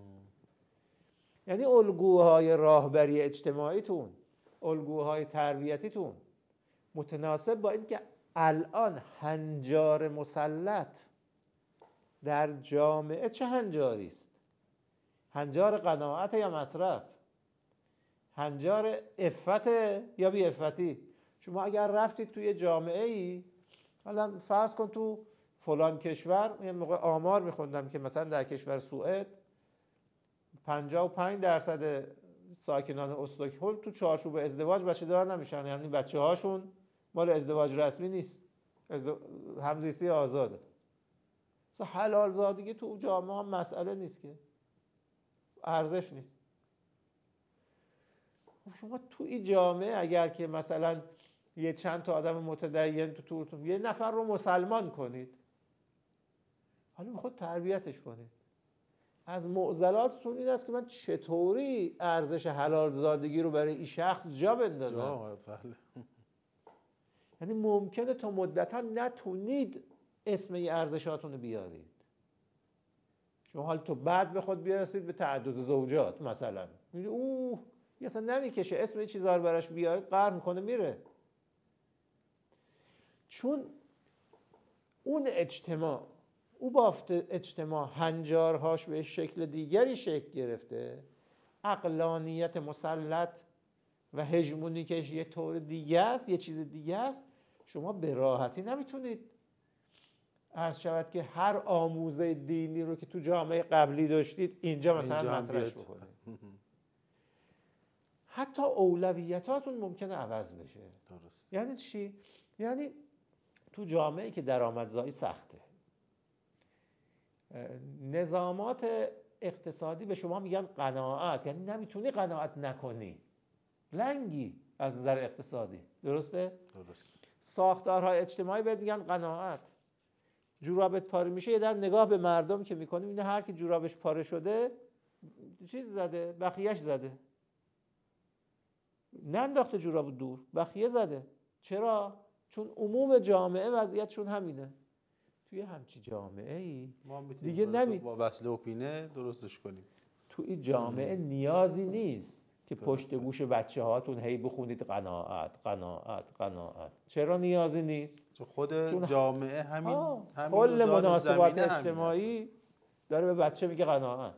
یعنی الگوهای راهبری اجتماعیتون، الگوهای تربیتیتون متناسب با این که الان هنجار مسلط در جامعه چه هنجاری است؟ هنجار قناعت یا مصرف؟ هنجار عفت یا بی عفتی؟ شما اگر رفتید توی جامعه ای، حالا فرض کن تو فلان کشور، یه موقع آمار میخوندم که مثلا در کشور سوئد پنجاه و پنج درصد ساکنان استکهلم تو چارچوب ازدواج بچه دار نمیشن. یعنی بچه هاشون مال ازدواج رسمی نیست، همزیستی آزاده. حلال زادگی تو جامعه هم مسئله نیست، که ارزش نیست. شما تو این جامعه اگر که مثلا یه چند تا آدم متدین تو تورتون یه نفر رو مسلمان کنید، حالا میخواد تربیتش کنید، از معضلاتتون این است که من چطوری ارزش حلال زادگی رو برای این شخص جا بندازم. جا بله. یعنی ممکنه تا مدت‌ها نتونید اسم این ارزشاتون رو بیارید. شما حال تو بعد به خود بیارسید به تعدد زوجات مثلا، میگه اوه یه اصلا نمیکشه اسم این چیزا رو براش بیارید، قهر میکنه میره. چون اون اجتماع، او بافت اجتماع هنجارهاش به شکل دیگری شکل گرفته، عقلانیت مسلط و هژمونیکش یه طور دیگه است، یه چیز دیگه است. شما به راحتی نمیتونید عرض شود که هر آموزه دینی رو که تو جامعه قبلی داشتید اینجا مثلا مطرحش بکنید. حتی اولویتاتون ممکنه عوض بشه. درست. یعنی چی؟ یعنی تو جامعه‌ای که درآمدزایی سخته، نظامات اقتصادی به شما میگن قناعت، یعنی نمیتونی قناعت نکنی، لنگی از نظر اقتصادی. درسته؟ درست. ساختارهای اجتماعی بهت میگن قناعت. جورابت پاره میشه، یه در نگاه به مردم که میکنیم اینه هر کی جورابش پاره شده چیز زده، بخیهش زده، ننداخته جورابو دور، بخیه زده. چرا؟ چون عموم جامعه وضعیتشون همینه. توی همچی جامعه ای دیگه نمی با وصله و پینه درستش کنیم. تو این جامعه نیازی نیست که پشت گوش بچه هاتون هی بخونید قناعت قناعت قناعت. چرا نیازی نیست؟ چون خود چون جامعه همین همین کل مناسبات اجتماعی داره به بچه میگه قناعت.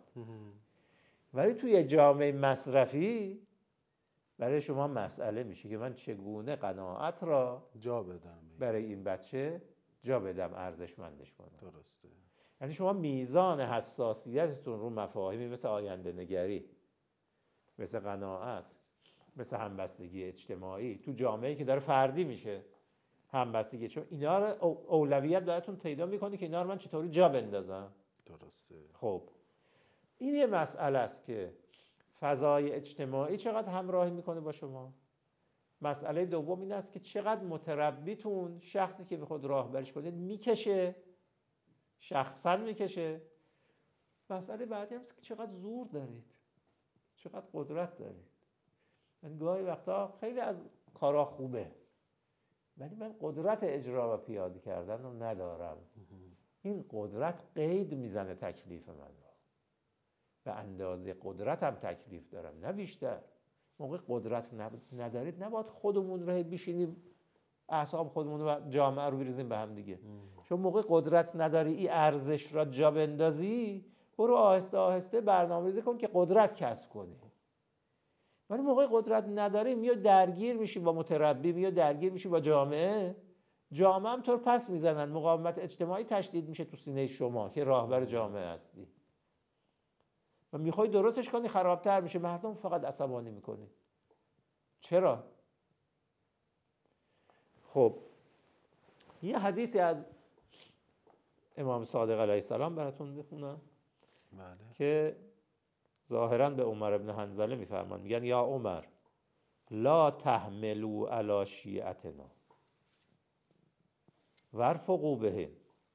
ولی توی جامعه مصرفی برای شما مسئله میشه که من چگونه قناعت را جا بدم برای این بچه جا بدم، ارزشمندش کنم. درسته. یعنی شما میزان حساسیتتون رو مفاهیمی مثل آینده نگری، مثل قناعت، مثل همبستگی اجتماعی تو جامعه‌ای که داره فردی میشه همبستگی، چون اینا رو اولویت براتون پیدا میکنه که اینا رو من چطوری جا بندازم. درسته. خب این یه مسئله است که فضای اجتماعی چقدر همراهی میکنه با شما. مسئله دوم این است که چقدر متربیتون، شخصی که میخواد راهبرش کنید، میکشه، شخصا میکشه. مسئله بعدی هم است که چقدر زور دارید، چقدر قدرت دارید. من گاهی وقتا خیلی از کارا خوبه ولی من قدرت اجرا و پیاده کردن رو ندارم. این قدرت قید میزنه تکلیف من رو. به اندازه قدرتم تکلیف دارم نه بیشتر. موقع قدرت ندارید نباید خودمون رو بشینیم اعصاب خودمون و جامعه رو بریزیم به هم دیگه. چون موقع قدرت نداری این ارزش را جا بندازی، برو آهسته آهسته برنامه‌ریزی کن که قدرت کسب کنی. ولی موقع قدرت نداری میاد درگیر میشی با متربی، میاد درگیر میشی با جامعه، جامعه هم تو رو پس میزنن، مقاومت اجتماعی تشدید میشه تو سینه شما که راهبر جامعه هستی و میخوای درستش کنی، خرابتر میشه، مردم فقط عصبانی میکنی. چرا؟ خب یه حدیثی از امام صادق علیه السلام براتون بخونم. بله. که ظاهراً به عمر ابن حنظله میفرمان، میگن یا عمر لا تحملوا علی شیعتنا وارفقوا بهم.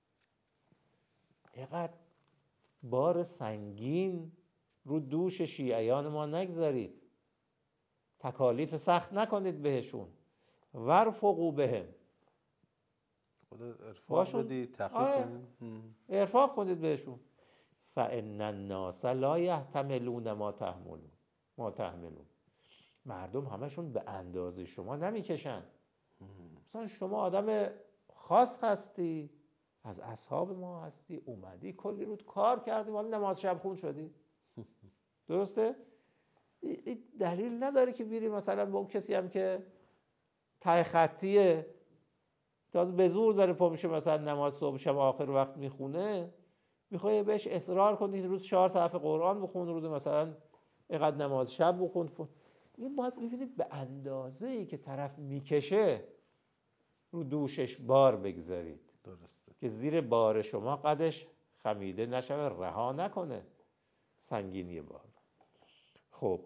اینقدر بار سنگین رو دوش شیعیان ما نگذارید، تکالیف سخت نکنید بهشون. وارفقوا بهم، خدا ارفاق بدید، تخفیف کنید، ارفاق کنید بهشون. فان الناس لا یحتملون ما تحملون ما تحملون. مردم همشون به اندازه شما نمیکشن. مثلا شما آدم خاص هستی، از اصحاب ما هستی، اومدی کلی رو کار کردی، ولی نماز شب خون شدی. درسته؟ این دلیل نداره که بیری مثلا با اون کسی هم که ته خطیه، تازه به زور داره پا میشه مثلا نماز صبح شب آخر وقت میخونه، میخوای بهش اصرار کنی روز چهار صفحه قرآن بخون، روز مثلا اینقدر نماز شب بخون. این باید ببینید به اندازه‌ای که طرف میکشه رو دوشش بار بگذارید. درسته. که زیر بار شما قدش خمیده نشه، رها نکنه سنگینی بار. خب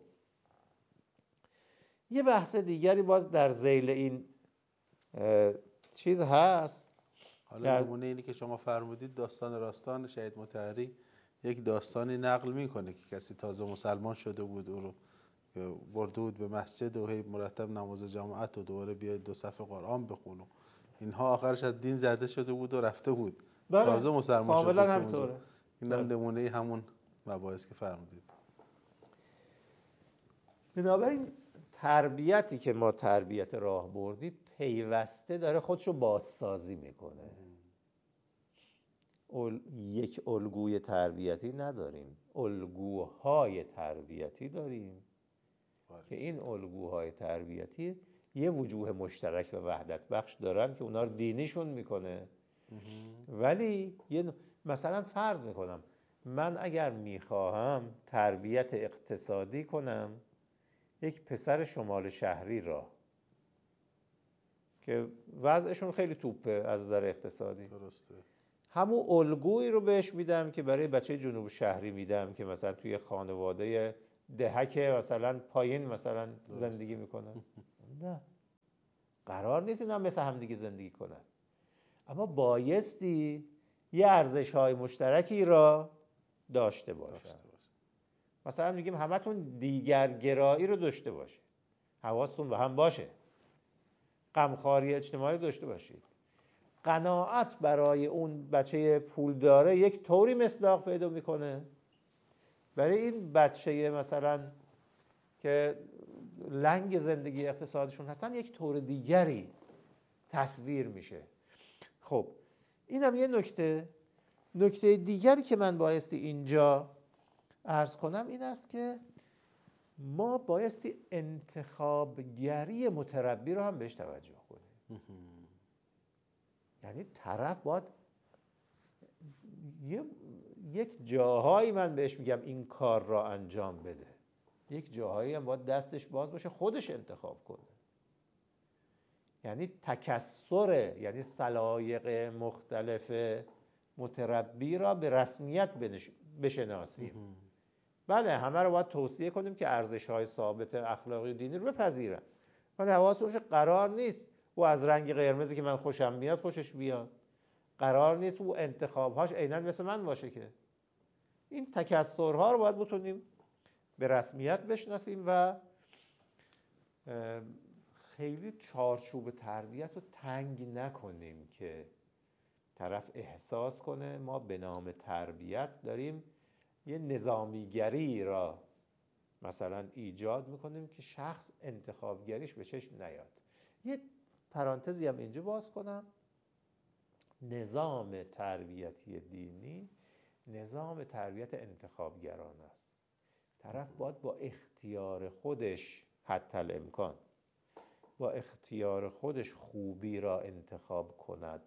یه بحث دیگری باز در ذیل این چیز هست. حالا نمونه اینی که شما فرمودید داستان راستان شهید مطهری یک داستانی نقل میکنه که کسی تازه مسلمان شده بود، او رو برده بود به مسجد و هی مرتب نماز جماعت و دوباره بیاید دو صفحه قرآن بخون و اینها. آخرش از دین زده شده بود و رفته بود. بله. تازه مسلمان شده بود. کاملا همینطوره. این هم نمونه همون مباحث که فرمودید. بنابراین تربیتی که ما تربیت راهبردی پیوسته داره خودشو بازسازی میکنه. ال... یک الگوی تربیتی نداریم، الگوهای تربیتی داریم که این الگوهای تربیتی یه وجوه مشترک و وحدت بخش دارن که اونا رو دینیشون میکنه. ولی یه مثلا فرض میکنم من اگر میخواهم تربیت اقتصادی کنم یک پسر شمال شهری را که وضعشون خیلی توپه از نظر اقتصادی، درسته، همون الگویی رو بهش میدم که برای بچه جنوب شهری میدم که مثلا توی خانواده دهک مثلا پایین مثلا زندگی میکنن؟ نه، قرار نیست اینا مثل هم دیگه زندگی کنن، اما بایستی یه ارزش‌های مشترکی را داشته باشن. مثلا میگیم همتون دیگرگرایی رو داشته باشه، حواستون به هم باشه، غمخواری اجتماعی داشته باشید. قناعت برای اون بچه پول داره یک طوری مصداق پیدا میکنه، برای این بچه مثلا که لنگ زندگی اقتصادشون هستن یک طور دیگری تصویر میشه. خب اینم یه نکته. نکته دیگری که من بایستی اینجا عرض کنم این است که ما بایستی انتخابگری متربی رو هم بهش توجه کنیم. یعنی طرف باید یه یک جاهایی من بهش میگم این کار را انجام بده، یک جاهایی هم باید دستش باز باشه خودش انتخاب کنه. یعنی تکثر، یعنی سلایق مختلف متربی را به رسمیت بشناسیم. بله همه رو باید توصیه کنیم که ارزش‌های ثابت اخلاقی و دینی رو بپذیرن، ولی حواسش قرار نیست او از رنگ قرمزی که من خوشم میاد خوشش بیاد، قرار نیست او انتخاب‌هاش عیناً مثل من باشه. که این تکثرها رو باید بتونیم به رسمیت بشناسیم و خیلی چارچوب تربیت رو تنگ نکنیم که طرف احساس کنه ما به نام تربیت داریم یه نظامیگری را مثلا ایجاد میکنیم که شخص انتخابگریش به چشم نیاد. یه پرانتزی هم اینجا باز کنم، نظام تربیتی دینی نظام تربیت انتخابگرانه است. طرف باید با اختیار خودش حتی الامکان با اختیار خودش خوبی را انتخاب کند.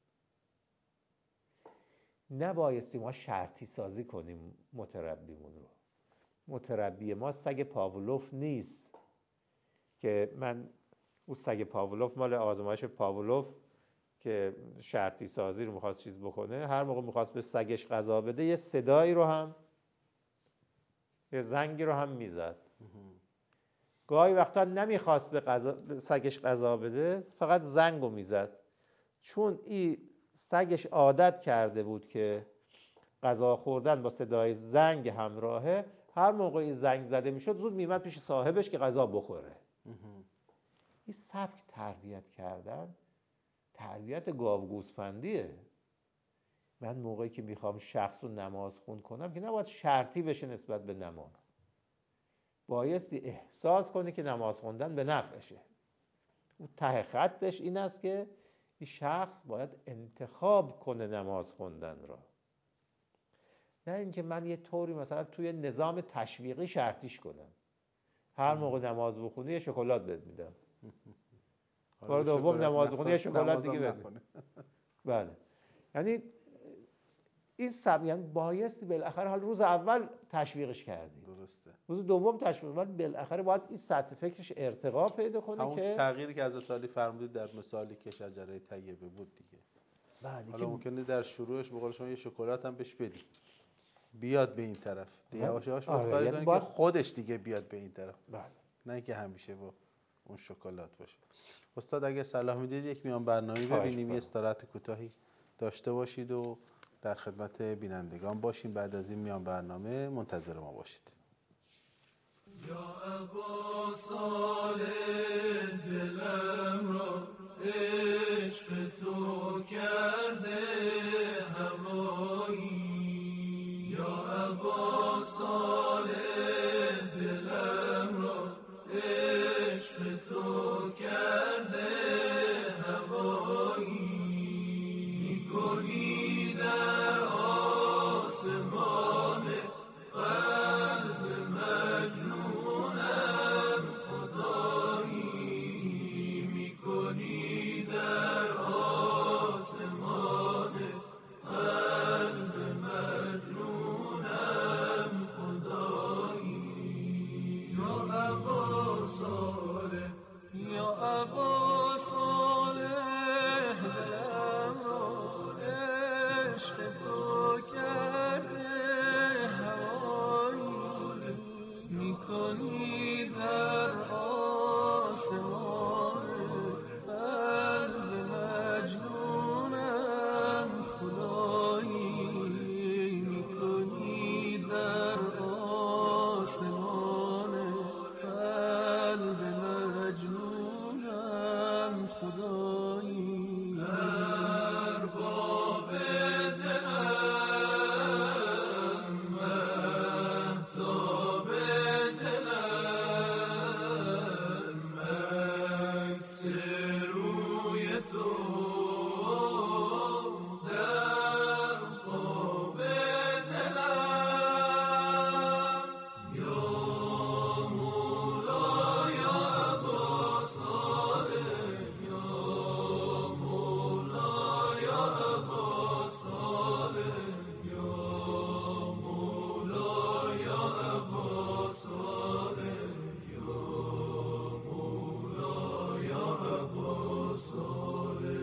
نبایستی ما شرطی سازی کنیم متربیمون رو. متربی ما سگ پاولوف نیست که من اون سگ پاولوف مال آزمایش پاولوف که شرطی سازی رو میخواست چیز بکنه، هر موقع میخواست به سگش غذا بده یه صدایی رو هم یه زنگی رو هم میزد. گاهی وقتا نمیخواست به, غذا، به سگش غذا بده، فقط زنگ رو میزد، چون این سگش عادت کرده بود که غذا خوردن با صدای زنگ همراهه. هر موقع این زنگ زده میشد زود میمد پیش صاحبش که غذا بخوره. این سبک تربیت کردن تربیت گاو گوسفندیه. من موقعی که میخوام شخص رو نماز خون کنم که نباید شرطی بشه نسبت به نماز، بایستی احساس کنی که نماز خوندن به نفعشه. اون ته خطش این است که این شخص باید انتخاب کنه نماز خوندن را، نه اینکه من یه طوری مثلا توی نظام تشویقی شرطیش کنم. هر موقع نماز بخونی یه شکلات بهت میدم، بار دوم نماز بخونی یه شکلات دیگه بهت میدم. بله، یعنی این سب یعنی بایستی بالاخره حال روز اول تشویقش کردی، درسته، روز دوم تشویق، ولی بالاخره باید این سطح فکرش ارتقا پیدا کنه. همون که تغییری که حضرت علی فرمودید در مثالی که شجره طیبه بود دیگه. بله، حالا ممکنه در شروعش به قول شما یه شکلات هم بهش بدی بیاد به این طرف دیگه، یواش یواش مختاری کنید که خودش دیگه بیاد به این طرف. بله، نه اینکه همیشه با اون شکلات باشه. استاد اگه صلاح میدید یک میان برنامه ببینیم، یه استراحت کوتاهی داشته باشید و در خدمت بینندگان باشیم. بعد از این میان برنامه منتظر ما باشید. یا ابا صالح دلم را عشق تو کرده هوایی، یا ابا صالح دلم را عشق تو کرده هوایی، میکنی در آسمان قلب مجنونم خدایی، میکنی در آسمان قلب مجنونم خدایی، یا ابا صالح، یا ابا صالح دلم را عشق تو کرده هوایی، میکنی در آسمان قلب مجنونم خدایی، میکنی در آسمان قلب مجنونم خدایی، ارباب دلم مهتاب دلم عکس روی تو در خواب دلم، یا مولا یا ابا صالح، یا مولا یا ابا صالح، یا مولا یا ابا صالح، یا مولا یا ابا صالح.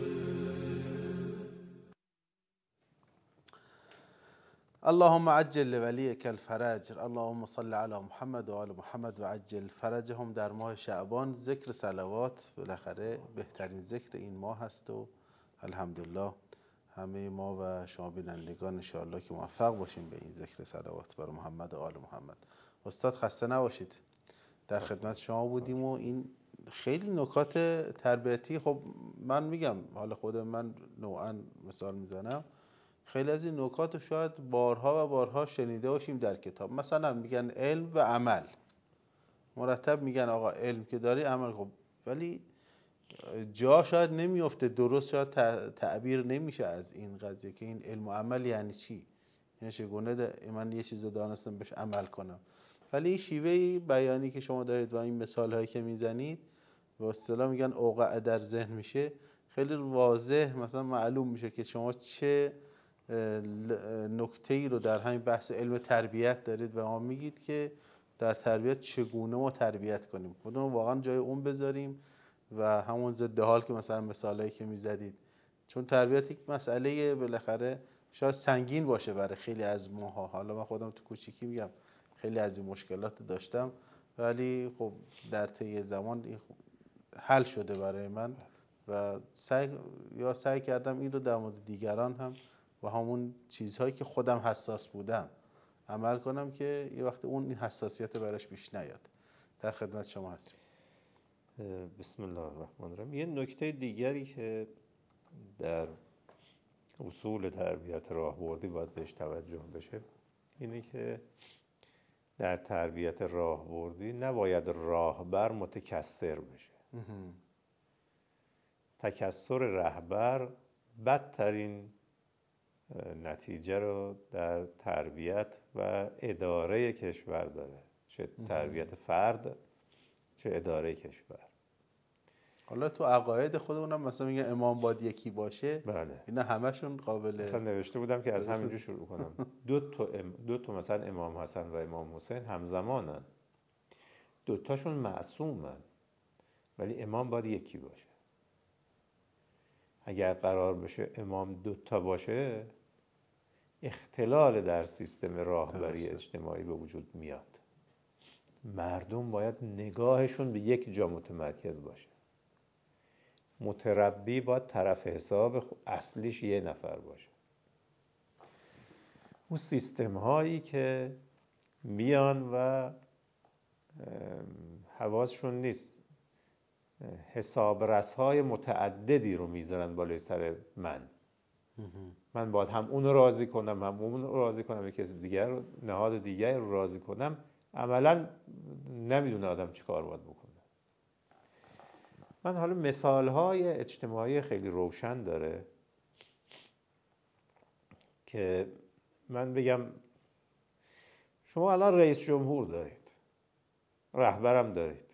اللهم عجل لولیک الفرج، اللهم صل علی محمد و آل محمد و عجل فرجهم. در ماه شعبان ذکر صلوات بالاخره بهترین ذکر این ماه هست و الحمدلله همه ما و شما بینندگان انشاءالله که موفق باشیم به این ذکر صلوات بر محمد و آل محمد. استاد خسته نباشید، در خدمت شما بودیم و این خیلی نکات تربیتی. خب من میگم حالا خود من نوعا مثال میزنم، خیلی از این نکات شاید بارها و بارها شنیده باشیم در کتاب. مثلا میگن علم و عمل، مرتب میگن آقا علم که داری عمل، خب ولی جا شاید نمیفته، درست شاید تعبیر نمیشه از این قضیه که این علم و عمل یعنی چی، یعنی چگونه من یه چیز دانستم بهش عمل کنم. ولی این شیوه بیانی که شما دارید و این مثال هایی که میزنید به اصطلاح میگن اوقع در ذهن میشه، خیلی واضح مثلا معلوم میشه که شما چه نکته‌ای رو در همین بحث علم تربیت دارید و ما میگید که در تربیت چگونه ما تربیت کنیم، خودمون واقعا جای اون بذاریم و همون ضد حال که مثلا مثالایی که میزدید، چون تربیت یک مسئله بالاخره شاید سنگین باشه برای خیلی از ماها. حالا من خودم تو کوچیکی میگم خیلی از این مشکلات داشتم، ولی خب در طی زمان حل شده برای من و سعی یا سعی کردم این رو در مورد دیگران هم و همون چیزهایی که خودم حساس بودم عمل کنم که یه وقت اون این حساسیت براش بیش نیاد. در خدمت شما هستیم. بسم الله الرحمن الرحیم. یه نکته دیگری که در اصول تربیت راهبردی باید بهش توجه بشه اینه که در تربیت راهبردی نباید راهبر متکثر بشه. تکثر رهبر بدترین نتیجه رو در تربیت و اداره کشور داره، چه تربیت فرد چه اداره کشور. حالا تو عقاید خودمونم مثلا میگن امام باید یکی باشه، بله اینا همشون قابل. مثلا نوشته بودم که از همینجا شروع کنم. دو تا ام... دو تا مثلا امام حسن و امام حسین همزمانن، دو تاشون معصومن، ولی امام باید یکی باشه. اگر قرار بشه امام دو تا باشه اختلال در سیستم راهبری اجتماعی به وجود میاد. مردم باید نگاهشون به یک جا متمرکز باشه. متربی باید طرف حساب اصلیش یه نفر باشه. اون سیستم هایی که میان و حواسشون نیست، حسابرس های متعددی رو میذارن بالای سر من. من باید هم اون رو راضی کنم، هم اون رو راضی کنم، یک کسی دیگر رو، نهاد دیگر رو راضی کنم. عملا نمیدونه آدم چی کار باید بکنه. من حالا مثال های اجتماعی خیلی روشن داره که من بگم شما الان رئیس جمهور دارید، رهبرم دارید.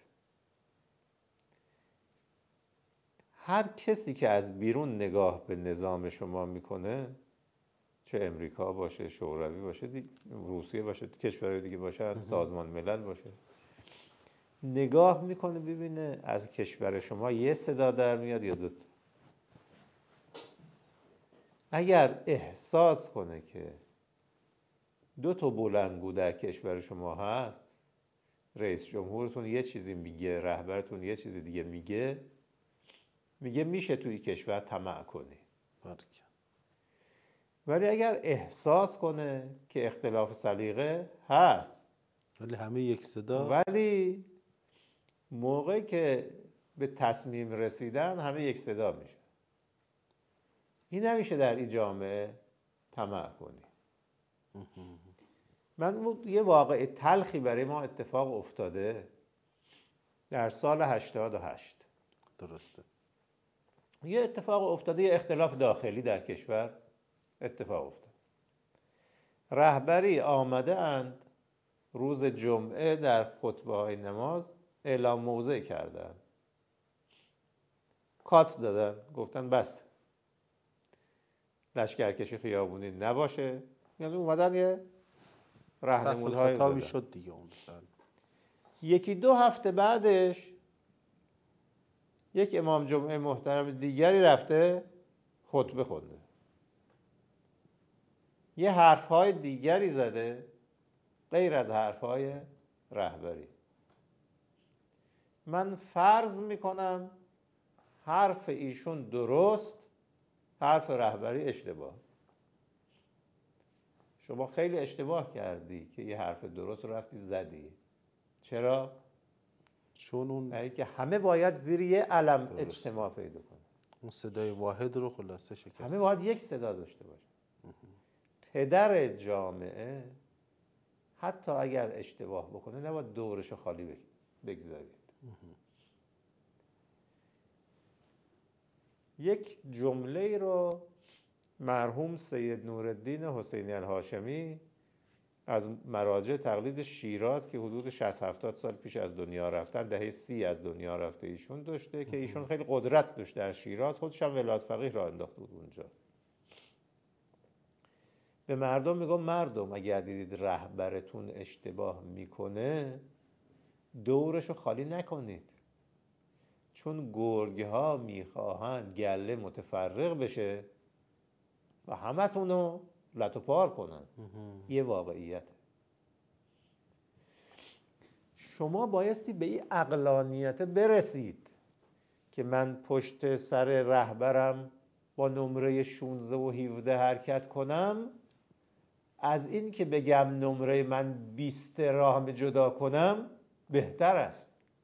هر کسی که از بیرون نگاه به نظام شما میکنه، چه امریکا باشه، شوروی باشه، روسیه باشه، کشورهای دیگه باشه، سازمان ملل باشه، نگاه میکنه ببینه از کشور شما یه صدا در میاد یا دو تا. اگر احساس کنه که دو تا بلندگو در کشور شما هست، رئیس جمهورتون یه چیزی میگه، رهبرتون یه چیزی دیگه میگه، میگه میشه توی کشور طمع کنی. ولی اگر احساس کنه که اختلاف سلیقه هست ولی همه یک صدا، ولی موقعی که به تصمیم رسیدن همه یک صدا میشه، این نمیشه در این جامعه طمع کنی. من یه واقعه تلخی برای ما اتفاق افتاده در سال هشتاد و هشت. درسته. یه اتفاق افتاده، یه اختلاف داخلی در کشور اتفاق افتاد. رهبری آمده اند روز جمعه در خطبه های نماز اعلام موضع کردن، کات دادن، گفتن بس لشکرکشی خیابونی نباشه. یعنی اومدن یه راهنمودهای خطابی شد دیگه. اون یکی دو هفته بعدش یک امام جمعه محترم دیگری رفته خطبه خونده، یه حرفهای دیگری زده غیر از حرفهای رهبری. من فرض میکنم حرف ایشون درست، حرف رهبری اشتباه. شما خیلی اشتباه کردی که یه حرف درست رو رفتی زدی. چرا؟ چون اون یعنی که همه باید زیر یه علم درست اجتماع پیدا کنه. اون صدای واحد رو خلاصه شکست. همه باید یک صدا داشته باشه. پدر جامعه حتی اگر اشتباه بکنه نباید دورش خالی بگذارید. یک جمله رو مرحوم سید نورالدین حسینی الهاشمی از مراجع تقلید شیراز که حدود شصت هفتاد سال پیش از دنیا رفتن، دهه سی از دنیا رفته ایشون داشته که ایشون خیلی قدرت داشت در شیراز، خودش هم ولایت فقیه را انداخته بود اونجا. به مردم میگم مردم اگر دیدید رهبرتون اشتباه میکنه دورشو خالی نکنید، چون گرگ ها میخواهند گله متفرق بشه و همتونو لت و پار کنن. یه واقعیت. شما بایستی به این عقلانیت برسید که من پشت سر رهبرم با نمره شانزده و هفده حرکت کنم از این که بگم نمره من بیست راه جدا کنم بهتر است.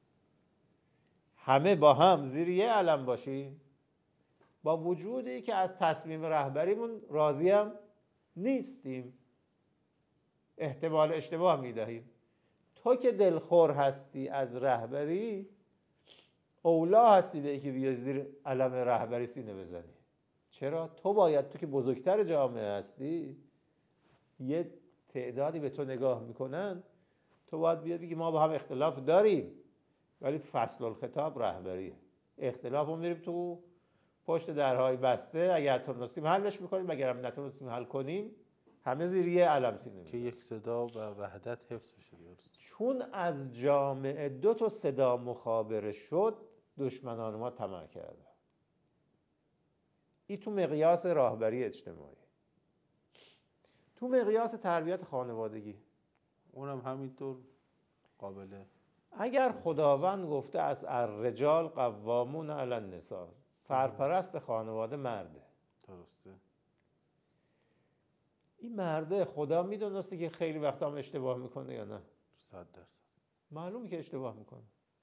همه با هم زیر یه علم باشیم، با وجودی که از تصمیم رهبریمون راضی هم نیستیم، احتمال اشتباه میدهیم. تو که دلخور هستی از رهبری، اولا هستی به که بیای زیر علم رهبری سینه بزنی. چرا؟ تو باید، تو که بزرگتر جامعه هستی، یه تعدادی به تو نگاه میکنن، تو باید بیاد بگی ما با هم اختلاف داریم ولی فصل الخطاب رهبریه. اختلاف رو میریم تو پشت درهای بسته، اگر تونستیم حلش میکنیم، اگر هم نتونستیم حل کنیم همه زیر یه علم سینه میزنیم که یک صدا و وحدت حفظ بشه. چون از جامعه دو تا صدا مخابره شد، دشمنان ما طمع کردن. این تو مقیاس راهبری اجتماعی. تو مقیاس تربیت خانوادگی اونم همینطور قابله. اگر خداوند گفته از الرجال قوامون علی النساء، سرپرست خانواده مرده، درسته. این مرده خدا میدونسته که خیلی وقتا هم اشتباه میکنه یا نه؟ صد درصد معلومه که اشتباه میکنه.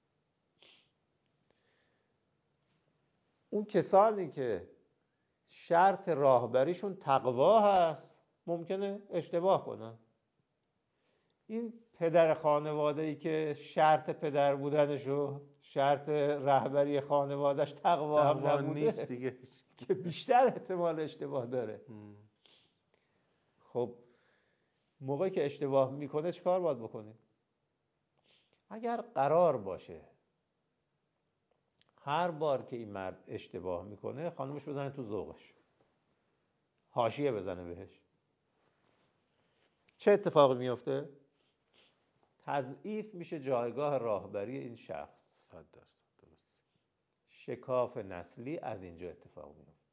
اون کسانی که شرط راهبریشون تقوا هست ممکنه اشتباه کنن. این پدر خانواده‌ای که شرط پدر بودنشو شرط رهبری خانوادهش تقوا هم تقوا نبوده نیست دیگه که بیشتر احتمال اشتباه داره. ام. خب موقعی که اشتباه میکنه چیکار باید بکنیم؟ اگر قرار باشه هر بار که این مرد اشتباه میکنه خانومش بزنه تو ذوقش، حاشیه بزنه بهش، چه اتفاقی میفته؟ تضعیف میشه جایگاه راهبری این شخص. صد درصد درست. شکاف نسلی از اینجا اتفاق میفته.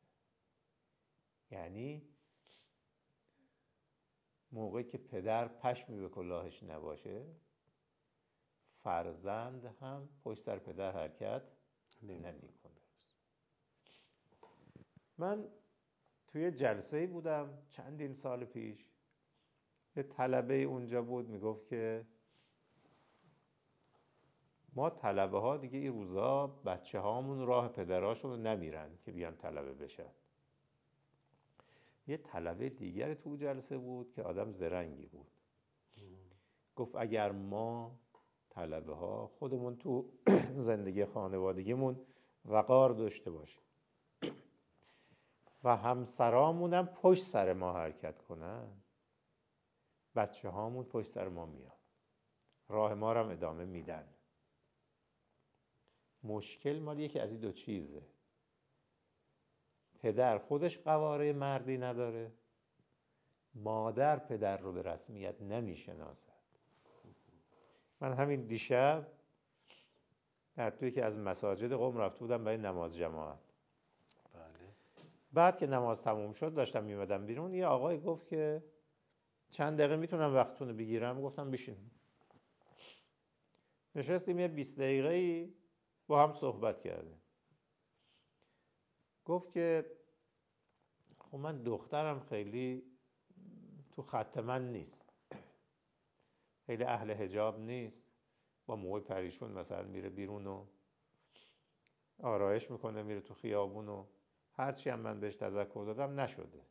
یعنی موقعی که پدر پشمی به کلاهش نباشه، فرزند هم پشت سر پدر حرکت نمیکنه. من توی جلسه‌ای بودم چندین سال پیش، یه طلبه اونجا بود میگفت که ما طلبه ها دیگه این روزا بچه هامون راه پدراشون رو نمیرن که بیان طلبه بشن. یه طلبه دیگر تو جلسه بود که آدم زرنگی بود، گفت اگر ما طلبه ها خودمون تو زندگی خانوادگیمون وقار داشته باشیم و همسرامون هم پشت سر ما حرکت کنن، بچه هامون پشت سر ما میان، راه ما رو هم ادامه میدن. مشکل مال یکی از این دو چیزه: پدر خودش قواره مردی نداره، مادر پدر رو به رسمیت نمیشناسد. من همین دیشب در توی که از مساجد قم رفته بودم برای نماز جماعت. بله. بعد که نماز تموم شد داشتم میمدم بیرون، یه آقای گفت که چند دقیقه میتونم وقتتون رو بگیرم؟ گفتم بشین. نشستیم یه بیست دقیقه‌ای با هم صحبت کردیم. گفت که خب من دخترم خیلی تو خط من نیست، خیلی اهل حجاب نیست، با موی پریشون مثلا میره بیرون و آرایش میکنه، میره تو خیابون و هرچی هم من بهش تذکر دادم نشده.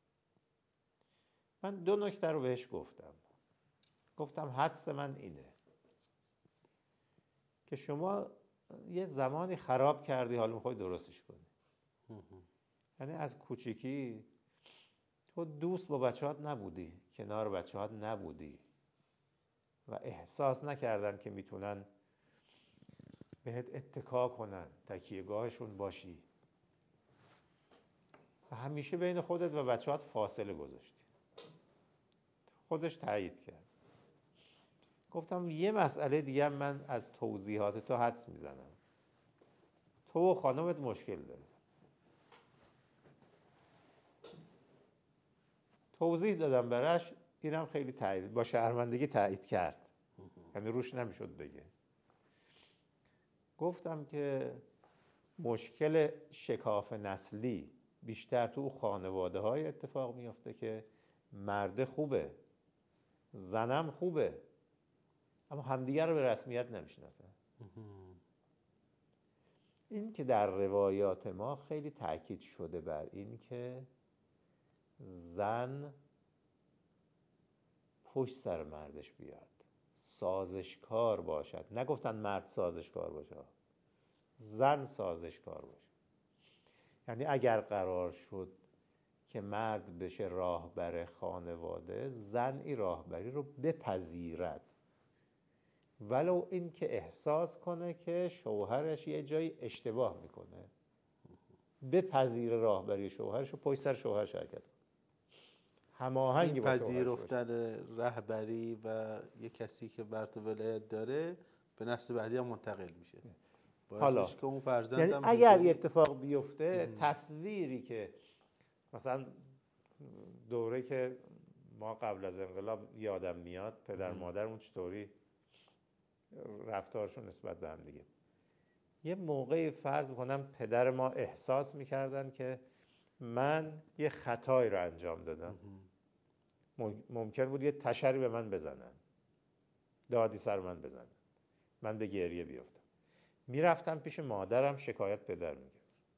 من دو نکته رو بهش گفتم. گفتم حدس من اینه که شما یه زمانی خراب کردی، حالا میخوای درستش کنی. یعنی از کوچیکی تو دوست با بچه‌هات نبودی، کنار بچه‌هات نبودی و احساس نکردن که میتونن بهت اتکا کنن، تکیهگاهشون باشی و همیشه بین خودت و بچه‌هات فاصله گذاشتی. خودش تایید کرد. گفتم یه مسئله دیگه من از توضیحات تو حدس میزنم، تو و خانمت مشکل داری. توضیح دادم براش، اینم خیلی تایید، با شرمندگی تایید کرد، یعنی روش نمیشد بگه. گفتم که مشکل شکاف نسلی بیشتر تو خانواده های اتفاق میفته که مرد خوبه، زنم خوبه، اما همدیگر رو به رسمیت نمیشناسن. این که در روایات ما خیلی تاکید شده بر این که زن پشت سر مردش بیاد، سازشکار باشد. نگفتن مرد سازشکار باشه، زن سازشکار باشه. یعنی اگر قرار شد که مرد بشه راهبر خانواده، زن این راهبری رو بپذیرد، ولو این که احساس کنه که شوهرش یه جایی اشتباه میکنه، بپذیر راهبری شوهرش رو، پشت سر شوهرش حرکت کنه، هماهنگی با شوهرش باشه. پذیرفتن رهبری و یه کسی که بر تو ولایت داره به نسل بعدی هم منتقل میشه. حالا که اون فرزند یعنی هم اگر اینطوری- یه اتفاق بیفته، تصویری که مثلا دوره که ما قبل از انقلاب یادم میاد، پدر مادرمون چطوری رفتارشون نسبت به هم دیگه، یه موقعی فرض میکنم پدر ما احساس میکردن که من یه خطایی رو انجام دادم، ممکن بود یه تشری به من بزنن، دادی سر من بزنن، من به گریه بیفتم. میرفتم پیش مادرم شکایت پدر میگم،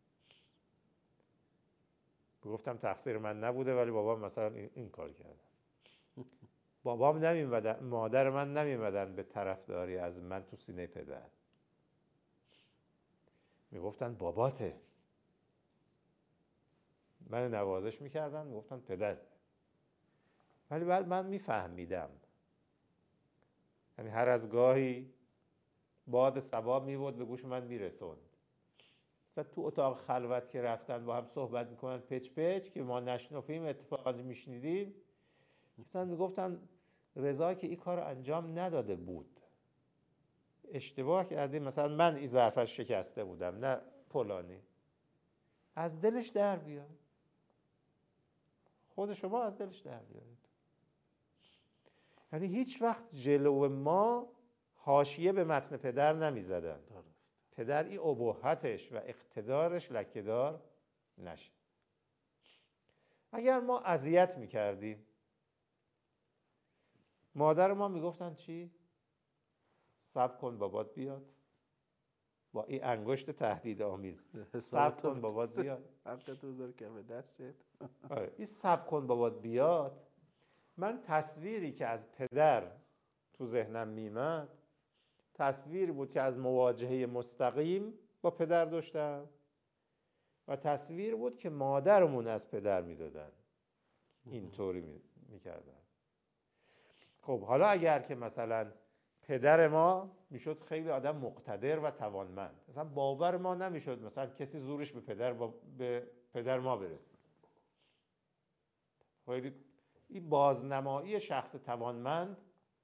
گفتم تقصیر من نبوده ولی بابام مثلا این, این کار کرده. بابام نمیمدن، مادر من نمیمدن به طرفداری از من تو سینه پدر، میگفتن باباته. من نوازش میکردن، میگفتن پدر. ولی بعد من میفهمیدم، یعنی هر از گاهی باد صبا میبود به گوش من میرسوند. مثلا تو اتاق خلوت که رفتن با هم صحبت میکنن پچ پچ که ما نشنفیم اتفاقا میشنیدیم، مثلا میگفتن رضا که این کار انجام نداده بود، اشتباه کردیم، مثلا من این ظرفش شکسته بودم نه فلانی. از دلش در بیار، خود شما از دلش در بیارید. یعنی هیچ وقت جلو ما حاشیه به متن پدر نمیزدن، پدر این ابهتش و اقتدارش لکه‌دار نشه. اگر ما اذیت میکردیم، مادر ما میگفتن چی؟ صبر کن بابات بیاد، با این انگشت تهدید آمیز، صبر کن بابات بیاد، حقت بذار کف دستت. آره این صبر کن بابات بیاد. من تصویری که از پدر تو ذهنم میمد تصویر بود که از مواجهه مستقیم با پدر داشتم و تصویر بود که مادرمون از پدر میدادن، اینطوری میکردن. خب حالا اگر که مثلا پدر ما میشد خیلی آدم مقتدر و توانمند، مثلا باور ما نمیشد مثلا کسی زورش به پدر با به پدر ما برسه. خیلی این بازنمایی شخص توانمند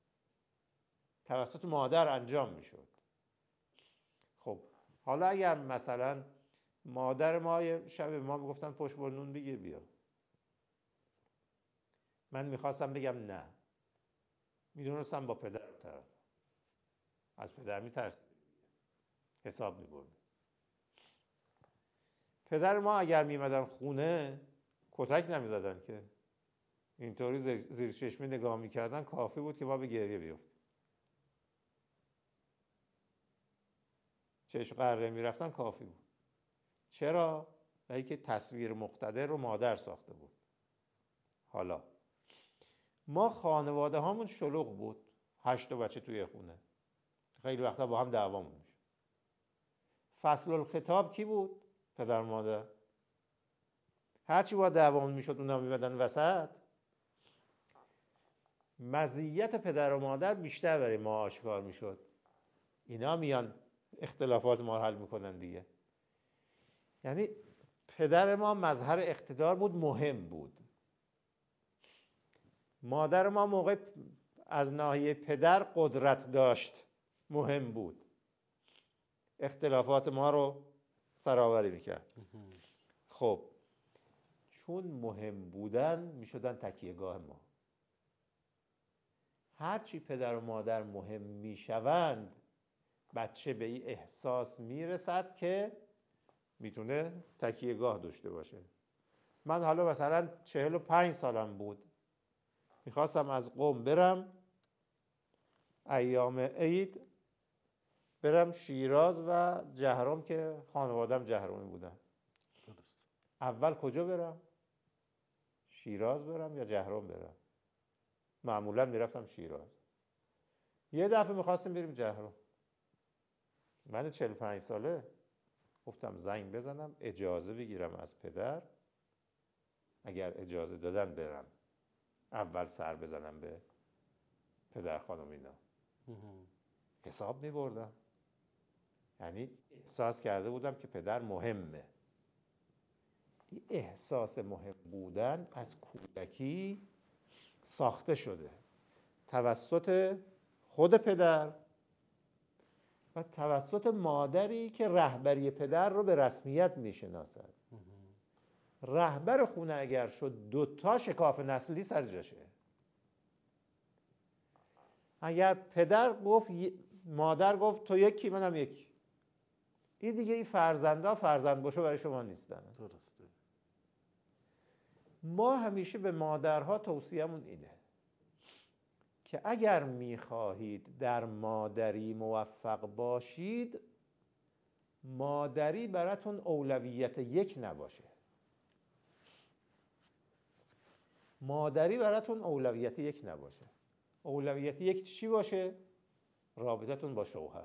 توسط مادر انجام میشد. خب حالا اگر مثلا مادر ما شب ما میگفتن پشت بر نون بگیر بیا، من میخواستم بگم نه، میدونستم با پدر طرف، از پدر میترسید، حساب میبرد. پدر ما اگر میمدن خونه کتک نمیزدن که، اینطوری زیر چشمی نگاه میکردن کافی بود که ما به گریه بیفتیم. چشم قره میرفتن کافی بود. چرا؟ برای که تصویر مقتدر رو مادر ساخته بود. حالا ما خانواده هامون شلوغ بود، هشت بچه توی خونه، خیلی وقتا با هم دعوامون میشه. فصل الخطاب کی بود؟ پدر مادر. هرچی با دعوامون میشد اونا میمدن وسط، مزیت پدر و مادر بیشتر برای ما آشکار میشد. اینا میان اختلافات ما رو حل میکنن دیگه. یعنی پدر ما مظهر اقتدار بود، مهم بود. مادر ما موقع از ناحیه پدر قدرت داشت، مهم بود، اختلافات ما رو سرآوری میکرد. خب چون مهم بودن میشدن تکیهگاه ما. هرچی پدر و مادر مهم میشوند بچه به این احساس میرسد که میتونه تکیهگاه داشته باشه. من حالا مثلا چهل و پنج سالم بود، میخواستم از قم برم ایام عید، برم شیراز و جهرم که خانوادم جهرمی بودن. درست. اول کجا برم؟ شیراز برم یا جهرم برم؟ معمولا میرفتم شیراز. یه دفعه میخواستیم بریم جهرم. من چهل و پنج ساله گفتم زنگ بزنم اجازه بگیرم از پدر، اگر اجازه دادن برم اول سر بزنم به پدر خانم اینا. حساب میبردم، یعنی احساس کرده بودم که پدر مهمه. این احساس مهم بودن از کودکی ساخته شده توسط خود پدر و توسط مادری که رهبری پدر رو به رسمیت میشناسد. رهبر خونه اگر شد دوتا شکاف نسلی سر جاشه. اگر پدر گفت مادر گفت تو یکی منم یکی، این دیگه این فرزنده فرزند باشه برای شما نیستن. درسته. ما همیشه به مادرها توصیه‌مون اینه که اگر میخواهید در مادری موفق باشید، مادری براتون اولویت یک نباشه. مادری براتون اولویت یک نباشه. اولویت یک چی باشه؟ رابطتون با شوهر.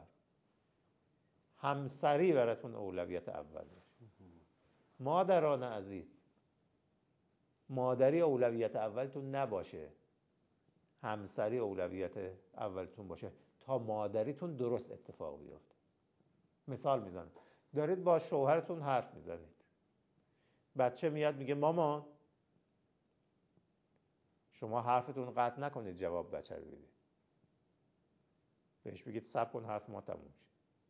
همسری براتون اولویت اول باشه. مادران عزیز، مادری اولویت اولتون نباشه، همسری اولویت اولتون باشه تا مادریتون درست اتفاق بیفته. مثال میزنم، دارید با شوهرتون حرف میزنید، بچه میاد میگه مامان، شما حرفتون قطع نکنید جواب بچه رو بدید، بهش بگید صبر کن حرف ما تموم شه.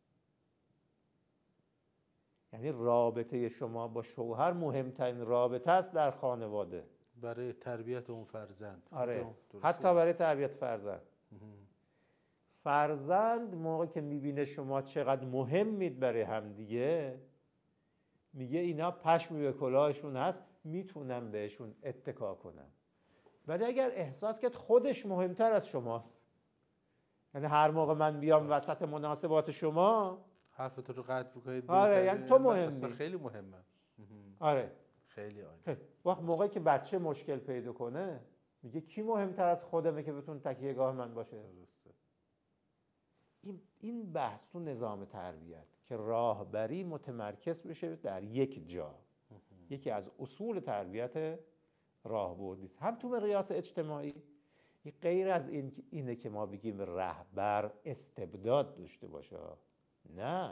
یعنی رابطه شما با شوهر مهمترین رابطه است در خانواده برای تربیت اون فرزند. آره، حتی برای تربیت فرزند. فرزند موقع که میبینه شما چقدر مهمید برای همدیگه، میگه اینا پشمی به کلاهشون هست، میتونم بهشون اتکا کنم. ولی اگر احساس کرد خودش مهمتر از شماست، یعنی هر موقع من بیام وسط مناسبات شما حرفتو رو قطع بکنید، آره یعنی تو مهمی، خیلی مهمه. آره خیلی عالی. وقت موقعی که بچه مشکل پیدا کنه میگه کی مهمتر از خودمه که بتون تکیه‌گاه من باشه؟ درسته. این این بحث تو نظام تربیت که راهبری متمرکز بشه در یک جا، یکی از اصول تربیت راهبردی است. هم تو مقیاس اجتماعی، غیر از این اینه که ما بگیم رهبر استبداد داشته باشه، نه.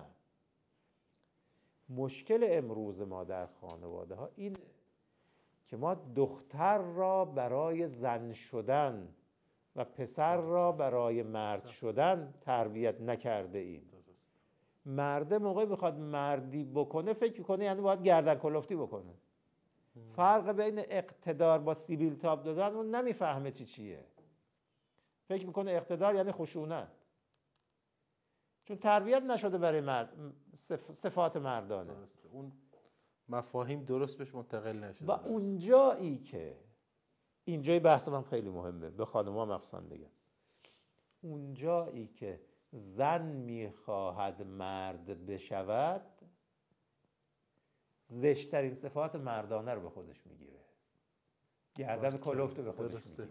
مشکل امروز ما در خانواده ها این که ما دختر را برای زن شدن و پسر را برای مرد شدن تربیت نکرده ایم. مرده موقعی میخواد مردی بکنه فکر کنه یعنی باید گردن کلفتی بکنه. فرق بین اقتدار با سیبیل تاب دادن اون نمیفهمه چی چیه. فکر میکنه اقتدار یعنی خشونت، چون تربیت نشده برای مرد صفات مردانه. درسته. اون مفاهیم درست بهش منتقل نشده. و اونجایی که اینجای بحث من خیلی مهمه، به خانم‌ها مخصوصا بگم، اونجایی که زن میخواهد مرد بشود، زشترین صفات مردانه رو به خودش میگیره، گردن کلفت رو به خودش میگیره.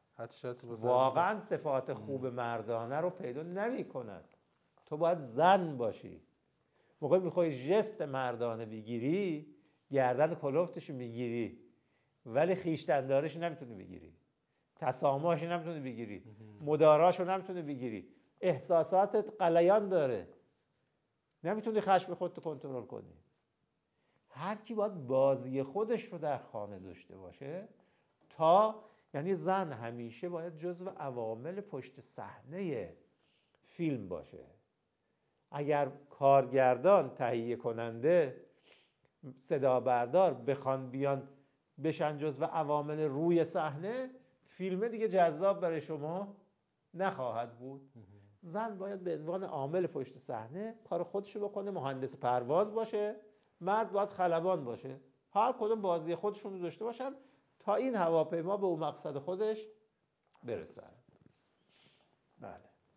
واقعا صفات خوب مردانه رو پیدا نمی کند. تو باید زن باشی. موقع میخوای ژست مردانه بگیری، گردن کلفتش میگیری، ولی خیشتندارش نمیتونی بگیری، تسامحش نمیتونی بگیری، مداراش رو نمیتونی بگیری، احساساتت غلیان داره، نمیتونی خشم خودت کنترل کنی. هر کی باید بازی خودش رو در خانه داشته باشه تا، یعنی زن همیشه باید جزو عوامل پشت صحنه فیلم باشه. اگر کارگردان، تهیه کننده، صدا بردار بخوان بیان بشن جزو عوامل روی صحنه، فیلم دیگه جذاب برای شما نخواهد بود. زن باید به عنوان عامل پشت صحنه کار خودشو بکنه، مهندس پرواز باشه، مرد باید خلبان باشه. هر کدوم بازی خودشون رو داشته باشن تا این هواپیما به اون مقصد خودش برسه. بله.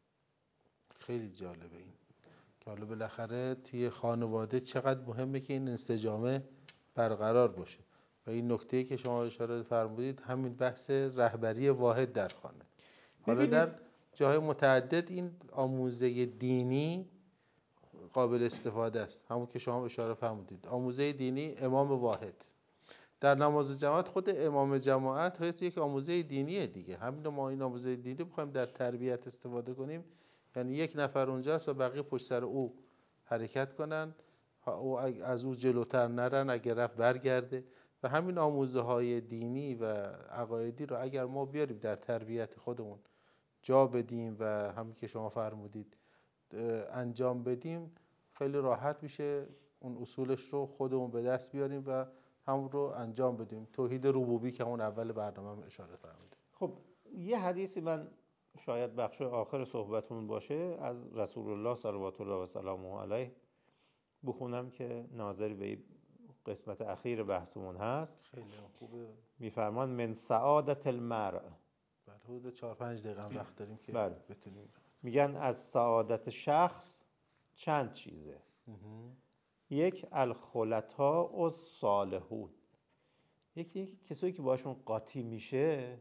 خیلی جالبه این که حالا بالاخره توی خانواده چقدر مهمه که این انسجام برقرار باشه. و این نکته‌ای که شما اشاره فرمودید همین بحث رهبری واحد در خانه. حالا در جاهای متعدد این آموزه دینی قابل استفاده است. همون که شما اشاره فرمودید، آموزه دینی امام واحد. در نماز جماعت خود امام جماعت یک آموزه دینیه دیگه. همین ما این آموزه دینی بخوایم در تربیت استفاده کنیم، یعنی یک نفر اونجاست و بقیه پشت سر او حرکت کنن، او از او جلوتر نرن، اگر رفت برگرده. و همین آموزه های دینی و عقایدی رو اگر ما بیاریم در تربیت خودمون جا بدیم و همین که شما فرمودید انجام بدیم، خیلی راحت میشه اون اصولش رو خودمون به دست بیاریم و همون رو انجام بدیم. توحید ربوبی که اون اول برنامه اشاره فرمودید. خب یه حدیثی من شاید بخش آخر صحبتمون باشه از رسول الله صلوات الله و سلامه علیه بخونم که ناظر به قسمت اخیر بحثمون هست. خیلی خوبه. میفرمان من سعادت المرء. بله حدود چهار پنج دقیقه هم وقت داریم که بله. بتونیم. میگن از سعادت شخص چند چیزه. یک الخلطاء الصالحون، یکی یکی کسایی که باشون قاطی میشه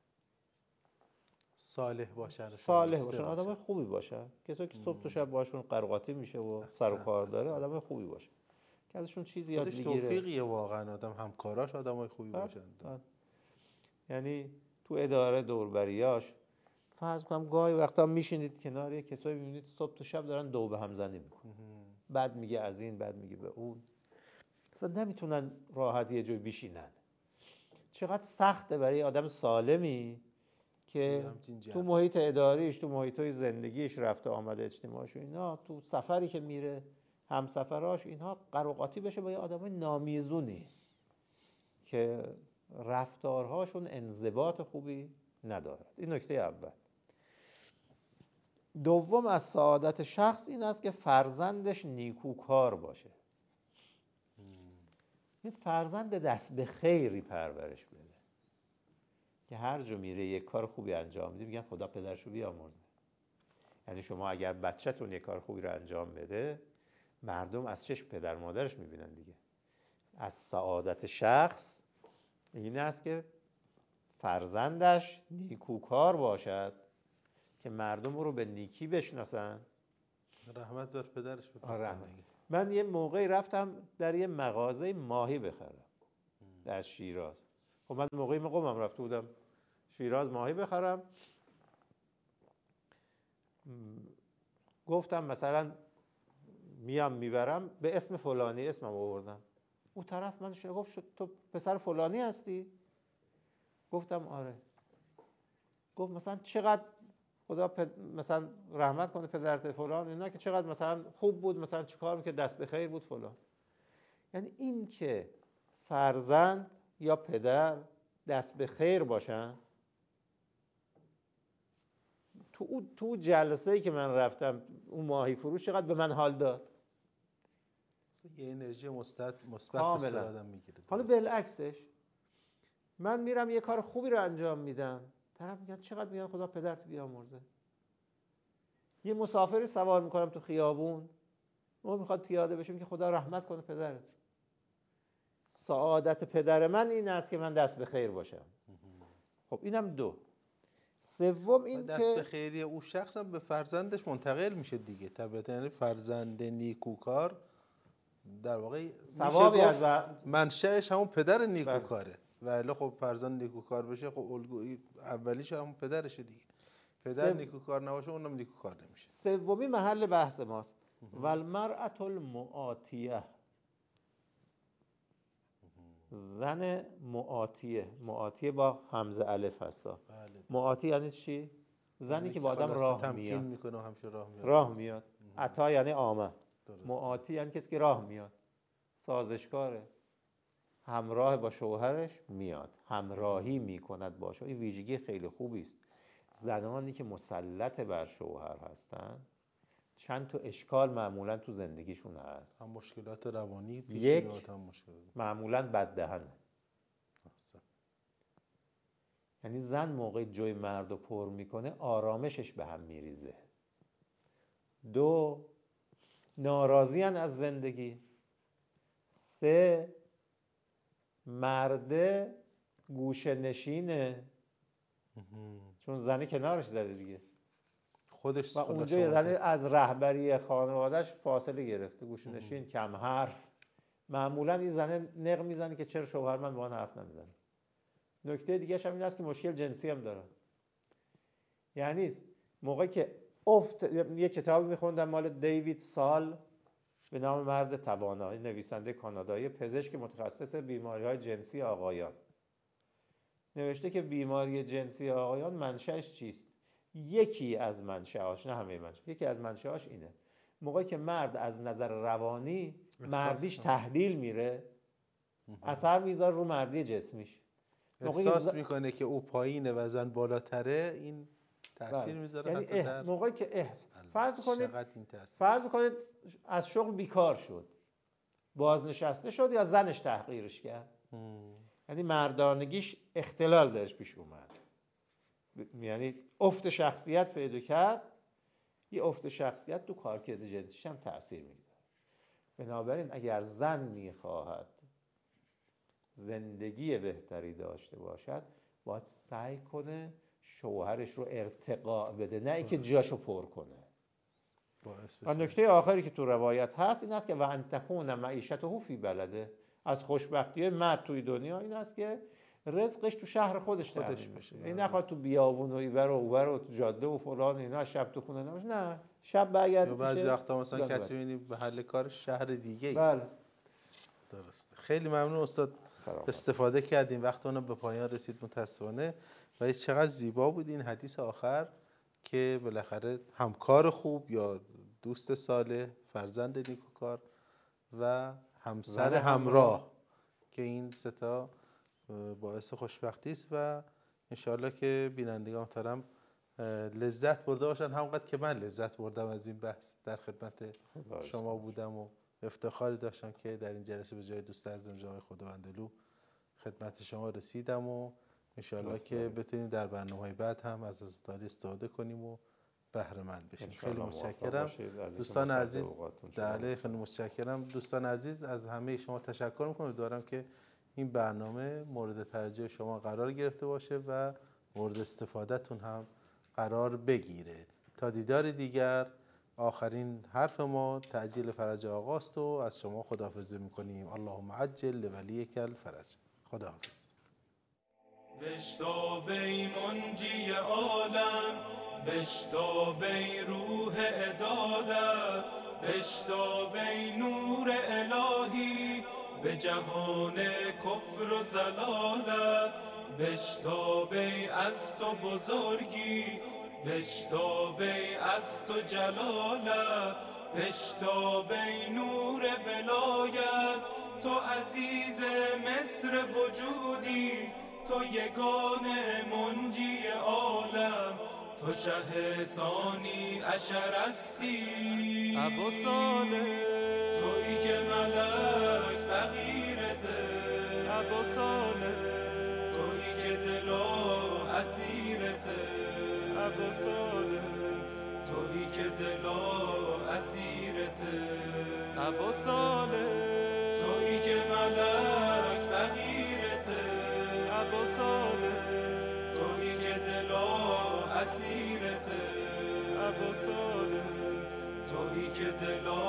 صالح باشن، صالح باشن، آدم خوبی باشن. کسایی که صبح تا شب باشون قرقاتی میشه و سر و کار داره، آدم خوبی باشه که ازشون چیزی یاد میگیره. خودش توفیقیه واقعا آدم همکاراش آدمای خوبی باشن. یعنی تو اداره دوربریاش فرض کنم گاهی وقتا میشینید کنار یه کسایی میبینید صبح تا شب دارن دو به هم زنی میکنن، بعد میگه از این، بعد میگه به اون، اصلا نمیتونن راحت یه جای بشینن. چقدر سخته برای آدم سالمی که تو محیط اداریش، تو محیطای زندگیش، رفته آمده اجتماعش و اینا، تو سفری که میره همسفراش اینها قرقاتی بشه با یه آدمای نامیزونی که رفتارهاشون انضباط خوبی ندارد. این نکته اول. دوم از سعادت شخص این است که فرزندش نیکوکار باشه. این فرزند دست به خیری پرورش بده که هر جا میره یک کار خوبی انجام میده میگن خدا پدرشو بیامرزه. یعنی شما اگر بچه‌تون یک کار خوبی رو انجام بده، مردم از چشم پدر مادرش میبینن دیگه. از سعادت شخص این است که فرزندش نیکوکار باشد که مردم رو به نیکی بشناسن. رحمت بر پدرش بفرستن. من یه موقعی رفتم در یه مغازه ماهی بخرم در شیراز. خب من موقعی مقامم رفته بودم شیراز ماهی بخرم. گفتم مثلا میام میبرم به اسم فلانی، اسمم آوردم. اون طرف من شده گفت تو پسر فلانی هستی؟ گفتم آره. گفت مثلا چقدر خدا پد... مثلا رحمت کنه پدرت فلان، اینا که چقدر مثلا خوب بود، مثلا چیکار میکرد، دست به خیر بود فلان. یعنی این که فرزند یا پدر دست به خیر باشن، تو اون تو جلسه‌ای که من رفتم اون ماهی فروش چقدر به من حال داد. یه انرژی مثبت مثبت به آدم میگیره. حالا بالعکسش من میرم یه کار خوبی رو انجام میدم، طرف میگه چقدر میگن خدا پدرت بیامرزه. یه مسافری سوار میکنم تو خیابون، اون میخواد پیاده بشه، میگه خدا رحمت کنه پدرت. سعادت پدر من این است که من دست به خیر باشم. خب اینم دو. سوم این دست که به خیری او شخص هم به فرزندش منتقل میشه دیگه. طبعا یعنی فرزند نیکوکار در واقع ثوابی از منشأش همون پدر نیکوکاره. ولی خب فرزند نیکوکار بشه، خب الگوی اولیش همون پدرشه دیگه. پدر سو... نیکوکار نباشه اونم نیکوکار نمیشه. سومی محل بحث ماست. والمرأة المعاتیه، زن معاتیه. معاتیه با همزه الف هستا. بله. معاتی یعنی چی؟ زنی که با آدم راه میاد. میکنه و همیشه راه میاد. راه میاد. عطا یعنی آمد. معاتی یعنی کسی که راه میاد. سازشکاره. همراه با شوهرش میاد. همراهی میکند باشه. این ویژگی خیلی خوبی است. زنانی که مسلط بر شوهر هستن چند تا اشکال معمولا تو زندگیشون هست. هم مشکلات روانی پیش میاد، هم مشکلات معمولا بددهنه. یعنی زن موقع جوی مرد رو پر میکنه آرامشش به هم میریزه. دو، ناراضیان از زندگی. سه، مرده گوشه نشینه چون زنی کنارش زده دیگه، خودش و اونجا یه زنی از رهبری خانوادهش فاصله گرفته، گوشه نشین، کم حرف. معمولا این زنه نق میزنه که چرا شوهر من با من حرف نمیزنه. نکته دیگه هم این است که مشکل جنسی هم داره. یعنی موقعی که افت، یه کتابی میخوندم مال دیوید سال به نام مرد توانا، نویسنده کانادایی، پزشک متخصص بیماری‌های جنسی آقایان، نوشته که بیماری جنسی آقایان منشأش چیست؟ یکی از منشأهاش، نه همه منشأ، یکی از منشأهاش اینه: موقعی که مرد از نظر روانی مردیش تحلیل میره، اثر میذاره رو مردی جسمیش. احساس ز... میکنه که او پایینه و زن بالاتره، این تاثیر میذاره. یعنی حتی در موقعی که احس... فرض کنید این فرض کنید از شغل بیکار شد، بازنشسته شد یا زنش تحقیرش کرد. یعنی مردانگیش اختلال درش پیش اومد، یعنی افت شخصیت پیدا کرد. یه افت شخصیت تو کارکرد جنسیش هم تأثیر میگذاره. بنابراین اگر زن میخواهد زندگی بهتری داشته باشد باید سعی کنه شوهرش رو ارتقا بده، نه اینکه جاشو پر کنه. و نکته آخری که تو روایت هست این است که و ان تکون معیشته فی بلده، از خوشبختی مرد توی دنیا این است که رزقش تو شهر خودش تامین بشه. این نخواد تو بیابون و ایور و اوور و تو جاده و فلان اینا شب تو خونه نباشه، نه شب برگرده. بعضی وقتا مثلا کسی می‌بینی به حل کارش شهر دیگه. بله درسته. خیلی ممنون استاد، استفاده کردیم. وقتمون به پایان رسید متاسفانه، ولی چقدر زیبا بود این حدیث آخر که بالاخره همکار خوب یا دوست صالح، فرزند نیکوکار و همسر همراه که این سه تا باعث خوشبختی است و انشاءالله که بینندگان محترم لذت برده باشن همونقدر که من لذت بردم از این بحث. در خدمت شما بودم و افتخاری داشتم که در این جلسه به جای دوست عزیزم جناب خداوندلو خدمت شما رسیدم و انشاءالله که بتونیم در برنامه‌های بعد هم از استفاده استفاده کنیم و بهره مند بشیم. خیلی متشکرم دوستان عزیز. بله خیلی متشکرم دوستان عزیز، از همه شما تشکر میکنم. امیدوارم که این برنامه مورد توجه شما قرار گرفته باشه و مورد استفادهتون هم قرار بگیره. تا دیدار دیگر، آخرین حرف ما تعجیل فرج آقاست و از شما خداحافظی میکنیم. اللهم عجل لولیک الفرج. خداحافظ. بشتاب ای منجی عالم، بشتاب ای روح عدالت، بشتاب ای نور الهی به جهان کفر و ضلالت، بشتاب ای از تو بزرگی، بشتاب ای از تو جلالت، بشتاب ای نور ولایت، تو عزیز مصر وجودی، تو یگانه منجی عالم، تو شه ثانی عشرستی ابو صالح، تویی که ملک فقیرته ابو صالح، تویی که دل و اسیرته ابو صالح، تویی که دل و اسیرته ابو صالح، تویی که ملک فقیرته ابو صالح، تویی که دل و اسیرته ابو صالح، تویی که دل